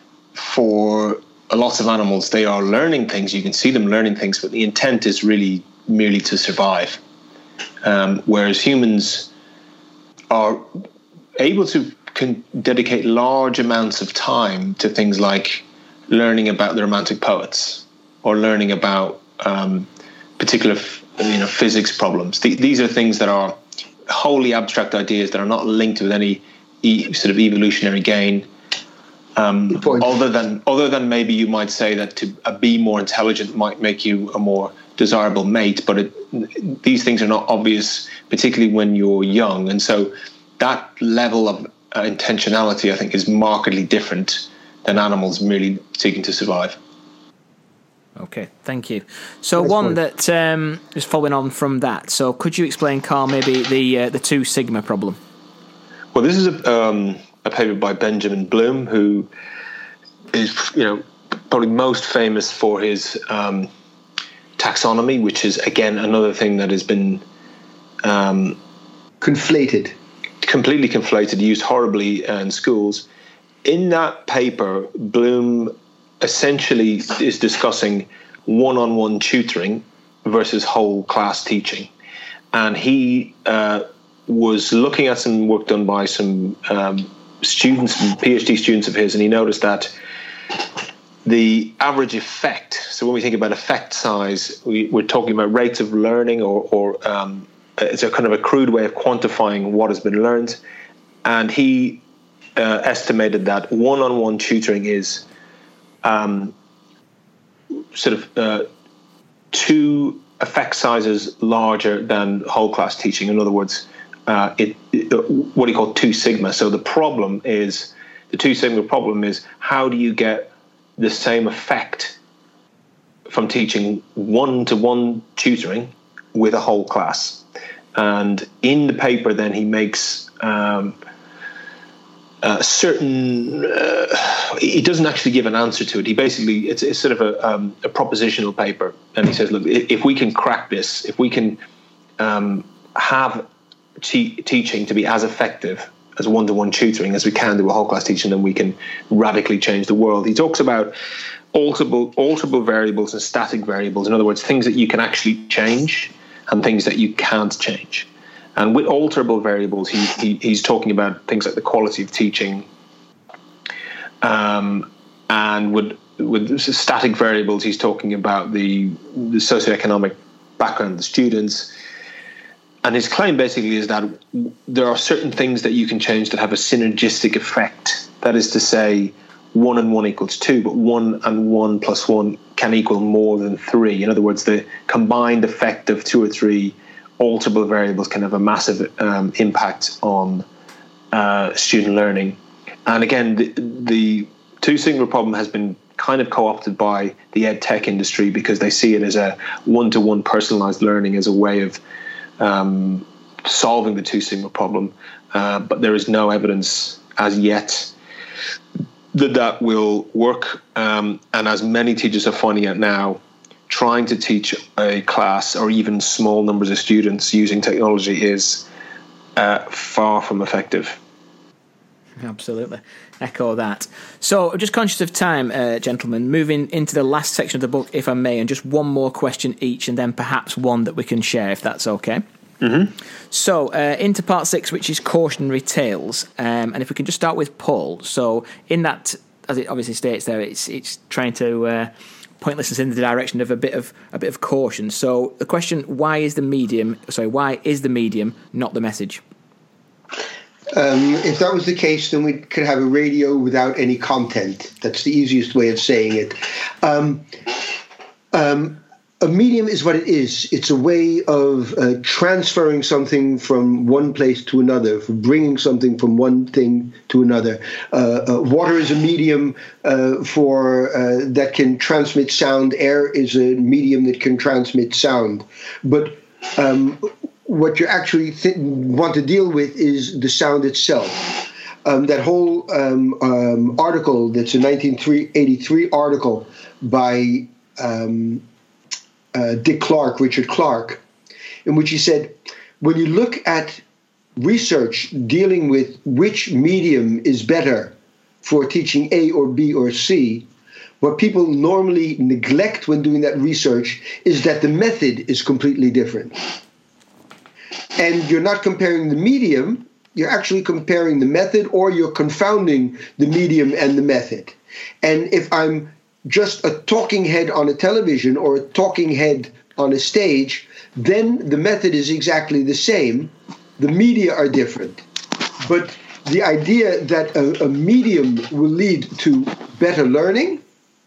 for a lot of animals, they are learning things. You can see them learning things, but the intent is really merely to survive. Um, whereas humans are able to can dedicate large amounts of time to things like learning about the Romantic poets or learning about um, particular you know, physics problems. The, these are things that are wholly abstract ideas that are not linked with any e- sort of evolutionary gain. Um, other than other than maybe you might say that to uh, be more intelligent might make you a more desirable mate, but it, these things are not obvious, particularly when you're young. And so that level of uh, intentionality, I think, is markedly different than animals merely seeking to survive. Okay, thank you. So Nice one point. that um, is following on from that. So could you explain, Carl, maybe the uh, the two sigma problem? Well, this is a, um, a paper by Benjamin Bloom, who is, you know, probably most famous for his um, taxonomy, which is, again, another thing that has been um, Conflated. completely conflated, used horribly in schools. In that paper, Bloom essentially is discussing one-on-one tutoring versus whole class teaching. And he uh, was looking at some work done by some um, students, PhD students of his, and he noticed that the average effect, so when we think about effect size, we, we're talking about rates of learning, or, or um, it's a kind of a crude way of quantifying what has been learned. And he uh, estimated that one-on-one tutoring is um, sort of uh, two effect sizes larger than whole class teaching. In other words, uh, it, it what he called two sigma. So the problem is, the two sigma problem is, how do you get the same effect from teaching one-to-one tutoring with a whole class? And in the paper, then he makes um, a certain. Uh, he doesn't actually give an answer to it. He basically it's, it's sort of a, um, a propositional paper, and he says, "Look, if we can crack this, if we can um, have te- teaching to be as effective as one-to-one tutoring as we can do a whole class teaching, then we can radically change the world." He talks about alterable, alterable variables and static variables. In other words, things that you can actually change and things that you can't change. And with alterable variables, he, he he's talking about things like the quality of teaching, um, and would with static variables, he's talking about the, the socioeconomic background of the students. And his claim basically is that there are certain things that you can change that have a synergistic effect. That is to say, one and one equals two, but one and one plus one can equal more than three. In other words, the combined effect of two or three alterable variables can have a massive um, impact on uh, student learning. And again, the, the two sigma problem has been kind of co-opted by the ed tech industry because they see it as a one-to-one personalized learning as a way of um, solving the two sigma problem. Uh, but there is no evidence as yet that that will work. Um, and as many teachers are finding out now, trying to teach a class or even small numbers of students using technology is uh, far from effective. Absolutely. Echo that. So, just conscious of time, uh, gentlemen, moving into the last section of the book, if I may, and just one more question each, and then perhaps one that we can share, if that's okay. Mm-hmm. So, uh, into part six, which is cautionary tales, um, and if we can just start with Paul. So, in that, as it obviously states there, it's it's trying to uh, point listeners in the direction of a bit of a bit of caution. So, the question: Why is the medium? Sorry, why is the medium not the message? Um, if that was the case, then we could have a radio without any content. That's the easiest way of saying it. Um, um, a medium is what it is. It's a way of uh, transferring something from one place to another, for bringing something from one thing to another. Uh, uh, water is a medium uh, for uh, that can transmit sound. Air is a medium that can transmit sound. But um, what you actually th- want to deal with is the sound itself. Um, that whole um, um, article, that's a nineteen eighty-three article by um, uh, Dick Clark, Richard Clark, in which he said, when you look at research dealing with which medium is better for teaching A or B or C, what people normally neglect when doing that research is that the method is completely different. And you're not comparing the medium, you're actually comparing the method, or you're confounding the medium and the method. And if I'm just a talking head on a television or a talking head on a stage, then the method is exactly the same. The media are different. But the idea that a, a medium will lead to better learning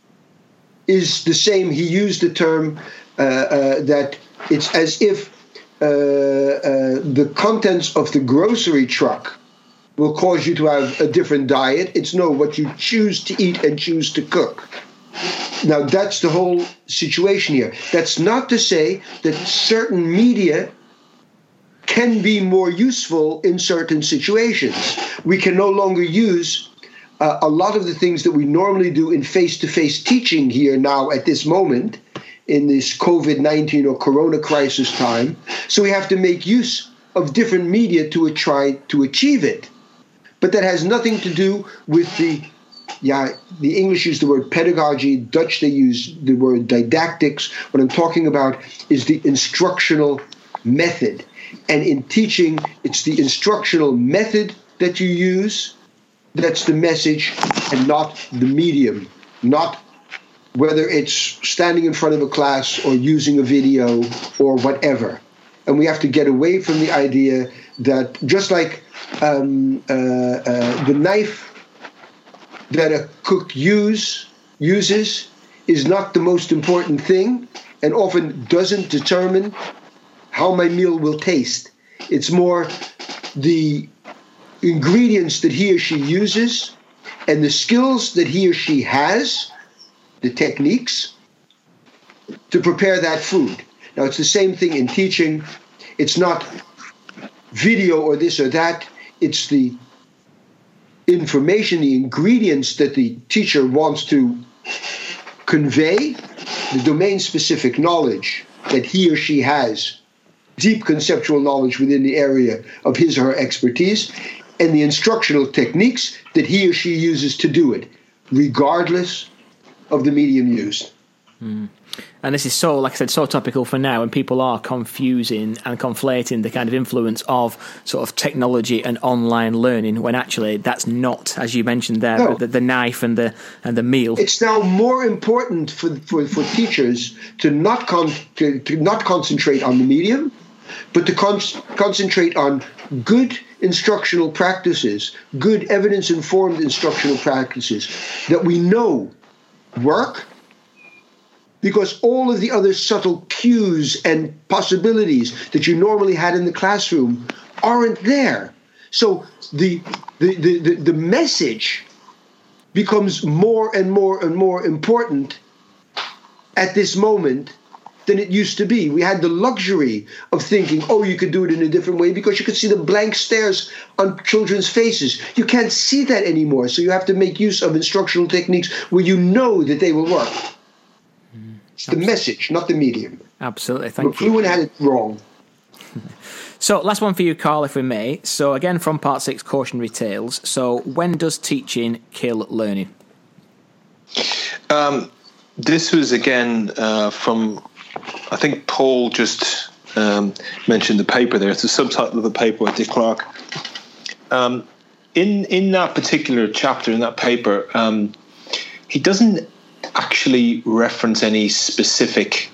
is the same. He used the term uh, uh, that it's as if Uh, uh, the contents of the grocery truck will cause you to have a different diet. It's no, what you choose to eat and choose to cook. Now, that's the whole situation here. That's not to say that certain media can be more useful in certain situations. We can no longer use uh, a lot of the things that we normally do in face-to-face teaching here now at this moment, in this COVID nineteen or corona crisis time. So we have to make use of different media to try to achieve it. But that has nothing to do with the, yeah, the English use the word pedagogy, Dutch they use the word didactics. What I'm talking about is the instructional method. And in teaching, it's the instructional method that you use that's the message, and not the medium, not whether it's standing in front of a class or using a video or whatever. And we have to get away from the idea that just like um, uh, uh, the knife that a cook use, uses is not the most important thing and often doesn't determine how my meal will taste. It's more the ingredients that he or she uses and the skills that he or she has, the techniques, to prepare that food. Now, it's the same thing in teaching. It's not video or this or that. It's the information, the ingredients that the teacher wants to convey, the domain-specific knowledge that he or she has, deep conceptual knowledge within the area of his or her expertise, and the instructional techniques that he or she uses to do it, regardless of the medium used. Mm. And this is so, like I said, so topical for now, and people are confusing and conflating the kind of influence of sort of technology and online learning, when actually that's not, as you mentioned there, no. the, the knife and the and the meal. It's now more important for for, for teachers to not con- to, to not concentrate on the medium, but to con- concentrate on good instructional practices, good evidence-informed instructional practices that we know work. Because all of the other subtle cues and possibilities that you normally had in the classroom aren't there. So the the, the, the, the message becomes more and more and more important at this moment than it used to be. We had the luxury of thinking, oh, you could do it in a different way because you could see the blank stares on children's faces. You can't see that anymore. So you have to make use of instructional techniques where you know that they will work. It's the message, not the medium. Absolutely, thank McLuhan you. McLuhan had it wrong. So, last one for you, Carl, if we may. So, again, from part six, Cautionary Tales. So, when does teaching kill learning? Um, this was, again, uh, from, I think Paul just um, mentioned the paper there. It's the subtitle of the paper by Dick Clark. Um, in, in that particular chapter, in that paper, um, he doesn't actually reference any specific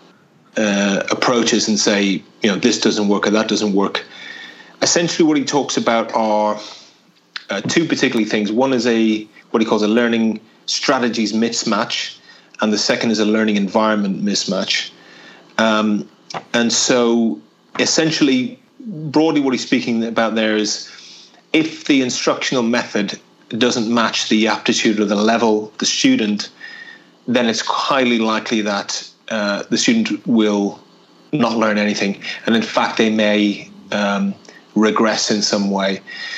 uh, approaches and say, you know, this doesn't work or that doesn't work. Essentially, what he talks about are uh, two particular things. One is a what he calls a learning strategies mismatch, and the second is a learning environment mismatch. Um, and so, essentially, broadly, what he's speaking about there is if the instructional method doesn't match the aptitude or the level of the student, then it's highly likely that uh, the student will not learn anything. And in fact, they may um, regress in some way.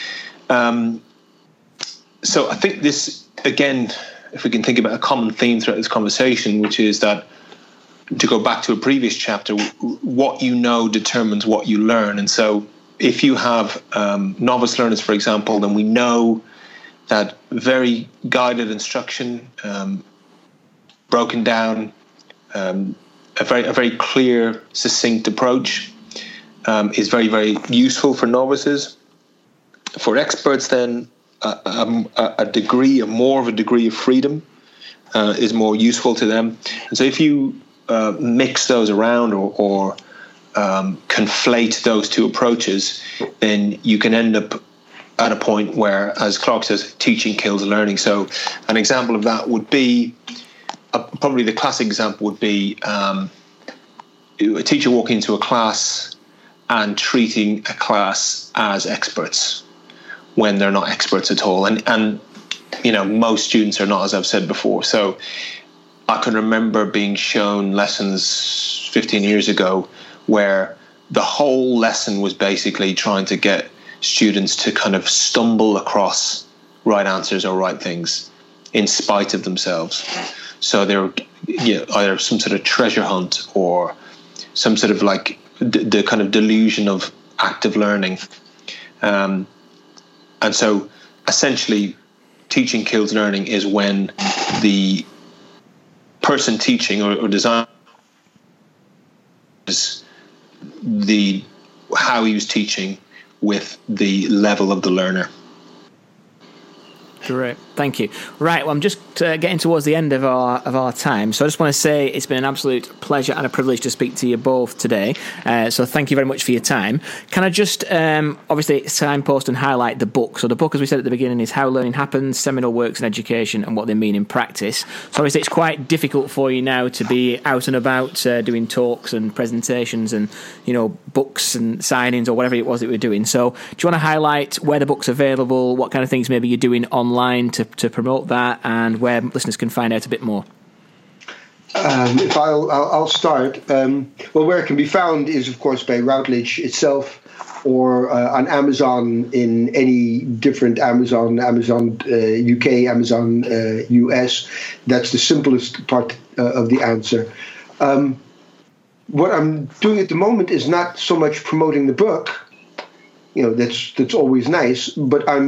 Um, so I think this, again, if we can think about a common theme throughout this conversation, which is that, to go back to a previous chapter, what you know determines what you learn. And so if you have um, novice learners, for example, then we know that very guided instruction, um, broken down, um, a very a very clear, succinct approach um, is very, very useful for novices. For experts, then, uh, um, a, a degree, a more of a degree of freedom uh, is more useful to them. And so if you uh, mix those around or, or um, conflate those two approaches, then you can end up at a point where, as Clark says, teaching kills learning. So an example of that would be, uh, probably the classic example would be um, a teacher walking into a class and treating a class as experts when they're not experts at all. And, and you know, most students are not, as I've said before. So I can remember being shown lessons fifteen years ago where the whole lesson was basically trying to get students to kind of stumble across right answers or right things in spite of themselves. So they were, you know, either some sort of treasure hunt or some sort of like d- the kind of delusion of active learning. Um, and so essentially teaching kills learning is when the person teaching or, or design is the how he was teaching with the level of the learner. Great, thank you. Right, well, I'm just uh, getting towards the end of our of our time, so I just want to say it's been an absolute pleasure and a privilege to speak to you both today. Uh, so thank you very much for your time. Can I just um, obviously signpost and highlight the book? So the book, as we said at the beginning, is How Learning Happens: Seminal Works in Education and What They Mean in Practice. So obviously it's quite difficult for you now to be out and about uh, doing talks and presentations and, you know, books and signings or whatever it was that we were doing. So do you want to highlight where the book's available, what kind of things maybe you're doing online to, to promote that, and where listeners can find out a bit more? Um, if I'll, I'll, I'll start. Um, well, where it can be found is, of course, by Routledge itself, or uh, on Amazon in any different Amazon, Amazon uh, U K, Amazon uh, U S. That's the simplest part uh, of the answer. Um, what I'm doing at the moment is not so much promoting the book. You know, that's that's always nice, but I'm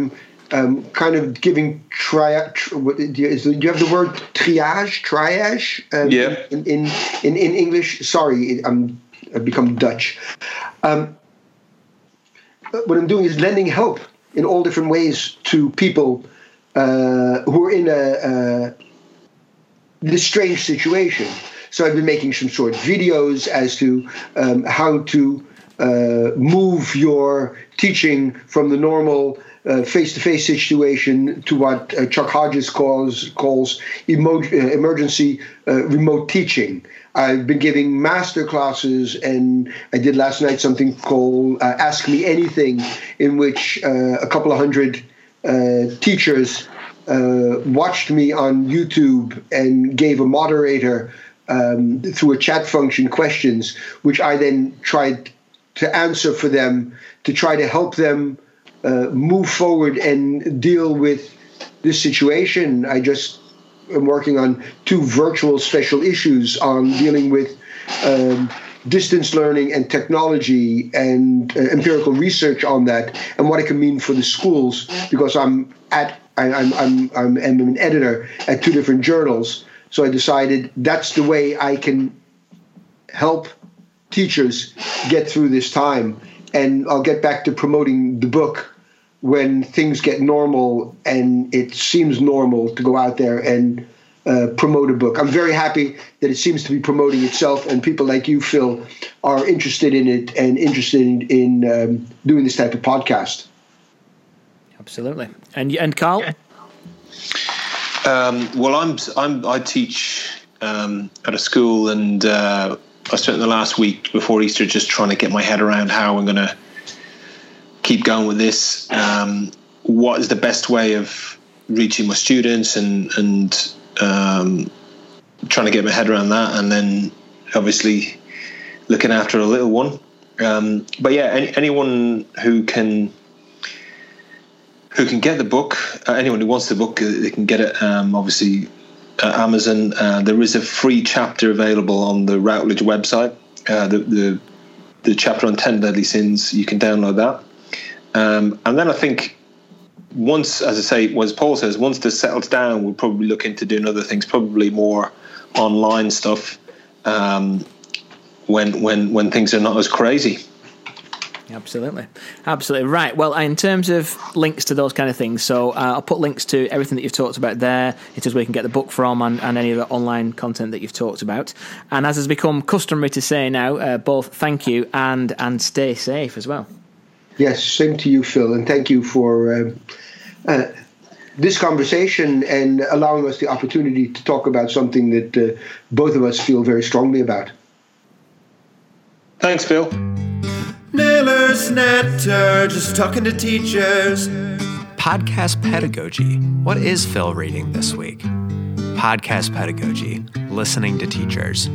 um, kind of giving tri- tri- what, do, you, is, do you have the word triage? Triage? Um, yeah. In, in, in, in English? Sorry, I'm, I've become Dutch. Um, what I'm doing is lending help in all different ways to people uh, who are in a, a this strange situation. So I've been making some sort of videos as to um, how to uh, move your teaching from the normal uh, face-to-face situation to what uh, Chuck Hodges calls calls emo- uh, emergency uh, remote teaching. I've been giving master classes, and I did last night something called uh, Ask Me Anything, in which uh, a couple of hundred uh, teachers uh, watched me on YouTube and gave a moderator um, through a chat function questions, which I then tried to answer for them to try to help them uh, move forward and deal with this situation. I just am working on two virtual special issues on dealing with um, distance learning and technology and uh, empirical research on that and what it can mean for the schools, because I'm at I, I'm, I'm I'm I'm an editor at two different journals. So I decided that's the way I can help teachers get through this time. And I'll get back to promoting the book when things get normal and it seems normal to go out there and uh, promote a book. I'm very happy that it seems to be promoting itself, and people like you, Phil, are interested in it and interested in, in um, doing this type of podcast. Absolutely. And and Carl? Um, well, I'm I'm I teach um, at a school, and uh, I spent the last week before Easter just trying to get my head around how I'm going to keep going with this. Um, what is the best way of reaching my students, and and um, trying to get my head around that, and then obviously looking after a little one. Um, but yeah, any, anyone who can. Who can get the book? Uh, anyone who wants the book, uh, they can get it. Um, obviously, uh, Amazon. Uh, there is a free chapter available on the Routledge website. Uh, the, the the chapter on ten deadly sins. You can download that. Um, and then I think once, as I say, as Paul says, once this settles down, we'll probably look into doing other things, probably more online stuff. Um, when when when things are not as crazy. Absolutely. Absolutely. Right. Well, in terms of links to those kind of things, so uh, I'll put links to everything that you've talked about there, in terms of where you can get the book from and, and any of the online content that you've talked about. And as has become customary to say now, uh, both thank you and and stay safe as well. Yes, same to you, Phil, and thank you for um, uh, this conversation and allowing us the opportunity to talk about something that uh, both of us feel very strongly about. Thanks, Phil. Nailers Netter, just talking to teachers. Podcast pedagogy. What is Phil reading this week? Podcast pedagogy. Listening to teachers.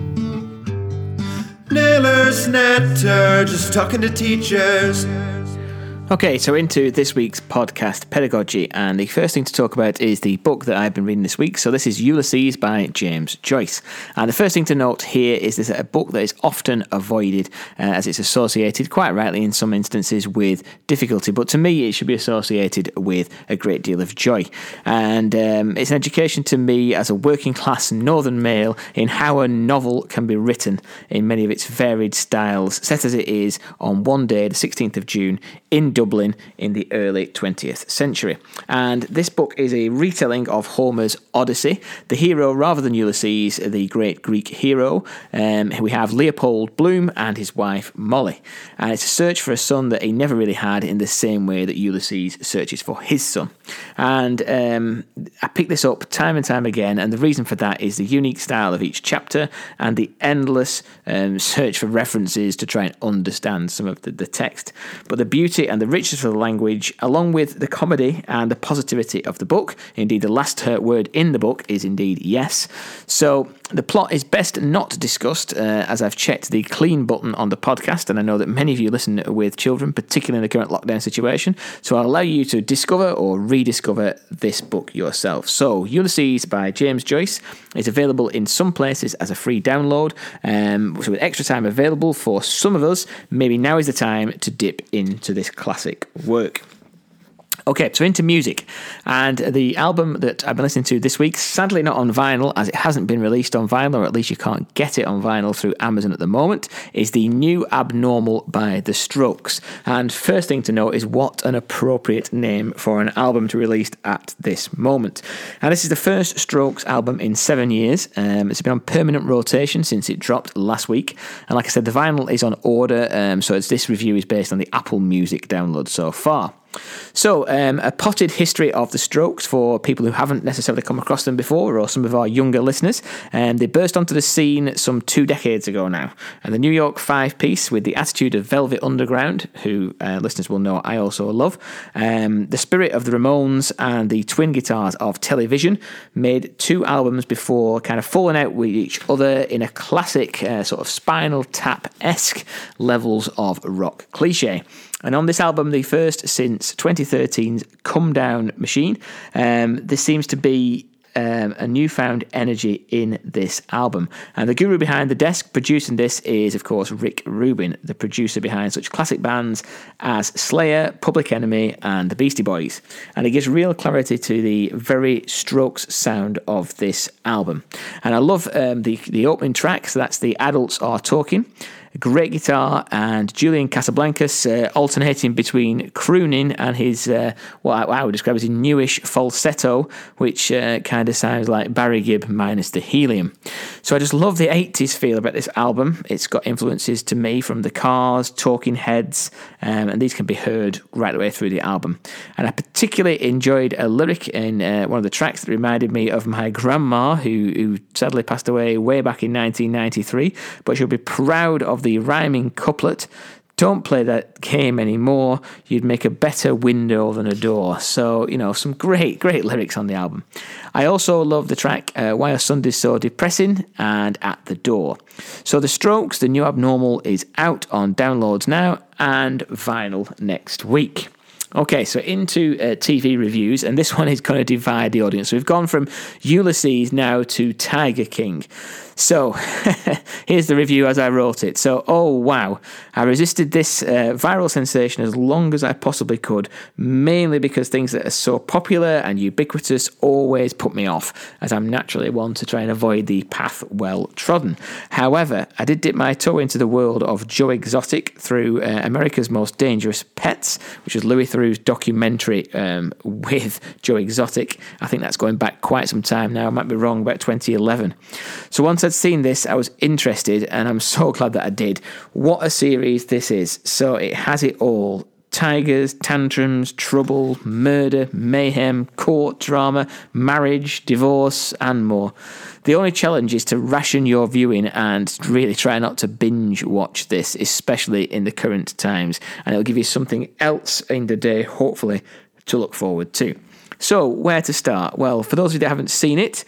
Nailers Netter, just talking to teachers. Okay, so into this week's podcast, Pedagogy, and the first thing to talk about is the book that I've been reading this week. So this is Ulysses by James Joyce. And the first thing to note here is this is a book that is often avoided uh, as it's associated, quite rightly in some instances, with difficulty. But to me, it should be associated with a great deal of joy. And um, it's an education to me as a working class northern male in how a novel can be written in many of its varied styles, set as it is on one day, the sixteenth of June, in Dublin in the early twentieth century. And this book is a retelling of Homer's Odyssey. The hero, rather than Ulysses, the great Greek hero, um, we have Leopold Bloom and his wife Molly. And it's a search for a son that he never really had, in the same way that Ulysses searches for his son. And um, I picked this up time and time again, and the reason for that is the unique style of each chapter and the endless um, search for references to try and understand some of the, the text. But the beauty and the richness of the language, along with the comedy and the positivity of the book. Indeed, the last uh, word in the book is indeed yes. So the plot is best not discussed, uh, as I've checked the clean button on the podcast, and I know that many of you listen with children, particularly in the current lockdown situation. So I'll allow you to discover or rediscover this book yourself. So Ulysses by James Joyce is available in some places as a free download, um, so with extra time available for some of us, maybe now is the time to dip into this classic work. Okay, so into music. And the album that I've been listening to this week, sadly not on vinyl, as it hasn't been released on vinyl, or at least you can't get it on vinyl through Amazon at the moment, is the New Abnormal by The Strokes. And first thing to note is what an appropriate name for an album to release at this moment. And this is the first Strokes album in seven years. Um, it's been on permanent rotation since it dropped last week. And like I said, the vinyl is on order, um, so it's, this review is based on the Apple Music download so far. So, um, a potted history of the Strokes for people who haven't necessarily come across them before, or some of our younger listeners. Um, they burst onto the scene some two decades ago now, and the New York five-piece, with the attitude of Velvet Underground, who uh, listeners will know I also love, um, the spirit of the Ramones, and the twin guitars of Television, made two albums before kind of falling out with each other in a classic uh, sort of Spinal Tap-esque levels of rock cliche. And on this album, the first since twenty thirteen's Come Down Machine, um, there seems to be um, a newfound energy in this album. And the guru behind the desk producing this is, of course, Rick Rubin, the producer behind such classic bands as Slayer, Public Enemy, and the Beastie Boys. And it gives real clarity to the very Strokes sound of this album. And I love um, the, the opening track, so that's The Adults Are Talking. Great guitar, and Julian Casablancas uh, alternating between crooning and his, uh, what I would describe as a newish falsetto, which uh, kind of sounds like Barry Gibb minus the helium. So I just love the eighties feel about this album. It's got influences to me from The Cars, Talking Heads, um, and these can be heard right the way through the album. And I particularly enjoyed a lyric in uh, one of the tracks that reminded me of my grandma, who, who sadly passed away way back in nineteen ninety-three, but she'll be proud of the rhyming couplet. Don't play that game anymore. You'd make a better window than a door. So, you know, some great, great lyrics on the album. I also love the track uh, Why Are Sundays So Depressing and At the Door. So The Strokes, The New Abnormal, is out on downloads now and vinyl next week. Okay, so into uh, T V reviews, and this one is going to divide the audience. So we've gone from Ulysses now to Tiger King. So, here's the review as I wrote it. So, oh wow, I resisted this uh, viral sensation as long as I possibly could, mainly because things that are so popular and ubiquitous always put me off, as I'm naturally one to try and avoid the path well trodden. However, I did dip my toe into the world of Joe Exotic through uh, America's Most Dangerous Pets, which is Louis Theroux's documentary um, with Joe Exotic. I think that's going back quite some time now. I might be wrong, about twenty eleven. So once I'd seen this, I was interested, and I'm so glad that I did. What a series this is. So it has it all. Tigers, tantrums, trouble, murder, mayhem, court drama, marriage, divorce, and more. The only challenge is to ration your viewing and really try not to binge watch this, especially in the current times. And it'll give you something else in the day, hopefully, to look forward to. So, where to start? Well, for those of you that haven't seen it,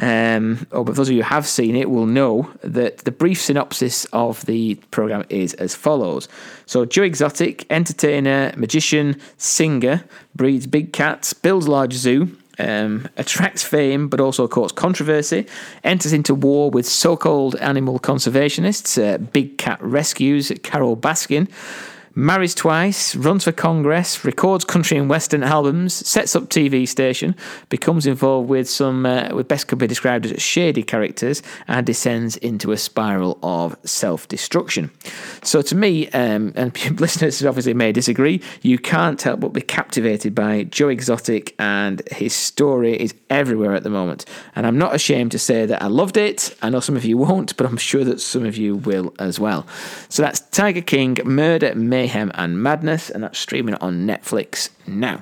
um, or for those of you who have seen it, will know that the brief synopsis of the programme is as follows. So, Joe Exotic, entertainer, magician, singer, breeds big cats, builds large zoo, um, attracts fame but also courts controversy, enters into war with so-called animal conservationists, uh, big cat rescues Carole Baskin, marries twice, runs for Congress, records country and western albums, sets up T V station, becomes involved with some, uh, what best could be described as shady characters, and descends into a spiral of self-destruction. So to me, um, and listeners obviously may disagree, you can't help but be captivated by Joe Exotic, and his story is everywhere at the moment. And I'm not ashamed to say that I loved it. I know some of you won't, but I'm sure that some of you will as well. So that's Tiger King, Murder, Mayhem, and Madness, and that's streaming on Netflix now.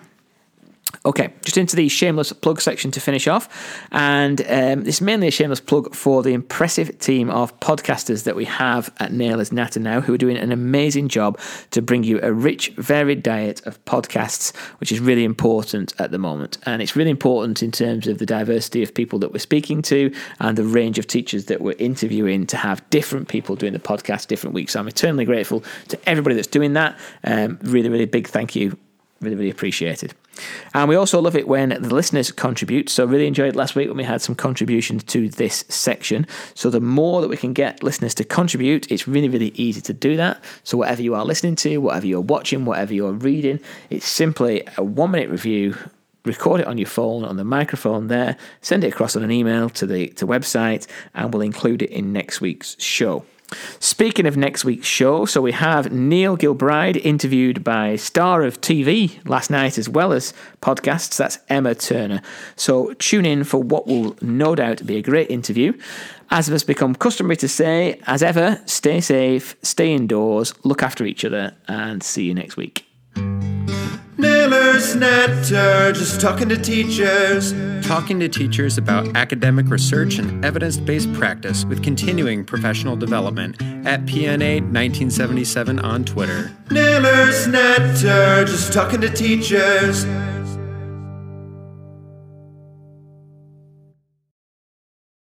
Okay, just into the shameless plug section to finish off, and um, this is mainly a shameless plug for the impressive team of podcasters that we have at Nailers Natter now, who are doing an amazing job to bring you a rich, varied diet of podcasts, which is really important at the moment. And it's really important in terms of the diversity of people that we're speaking to and the range of teachers that we're interviewing, to have different people doing the podcast different weeks. So I'm eternally grateful to everybody that's doing that. Um, really, really big thank you. Really, really appreciated. And we also love it when the listeners contribute. So really enjoyed last week when we had some contributions to this section. So the more that we can get listeners to contribute, it's really, really easy to do that. So whatever you are listening to, whatever you're watching, whatever you're reading, it's simply a one minute review. Record it on your phone, on the microphone there, send it across on an email to the to website, and we'll include it in next week's show. Speaking of next week's show, so we have Neil Gilbride interviewed by star of T V last night as well as podcasts. That's Emma Turner. So tune in for what will no doubt be a great interview. As it has become customary to say, as ever, stay safe, stay indoors, look after each other, and see you next week. Nailers Netter, just talking to teachers. Talking to teachers about academic research and evidence-based practice with continuing professional development at P N A nineteen seventy-seven on Twitter. Nailers Netter, just talking to teachers.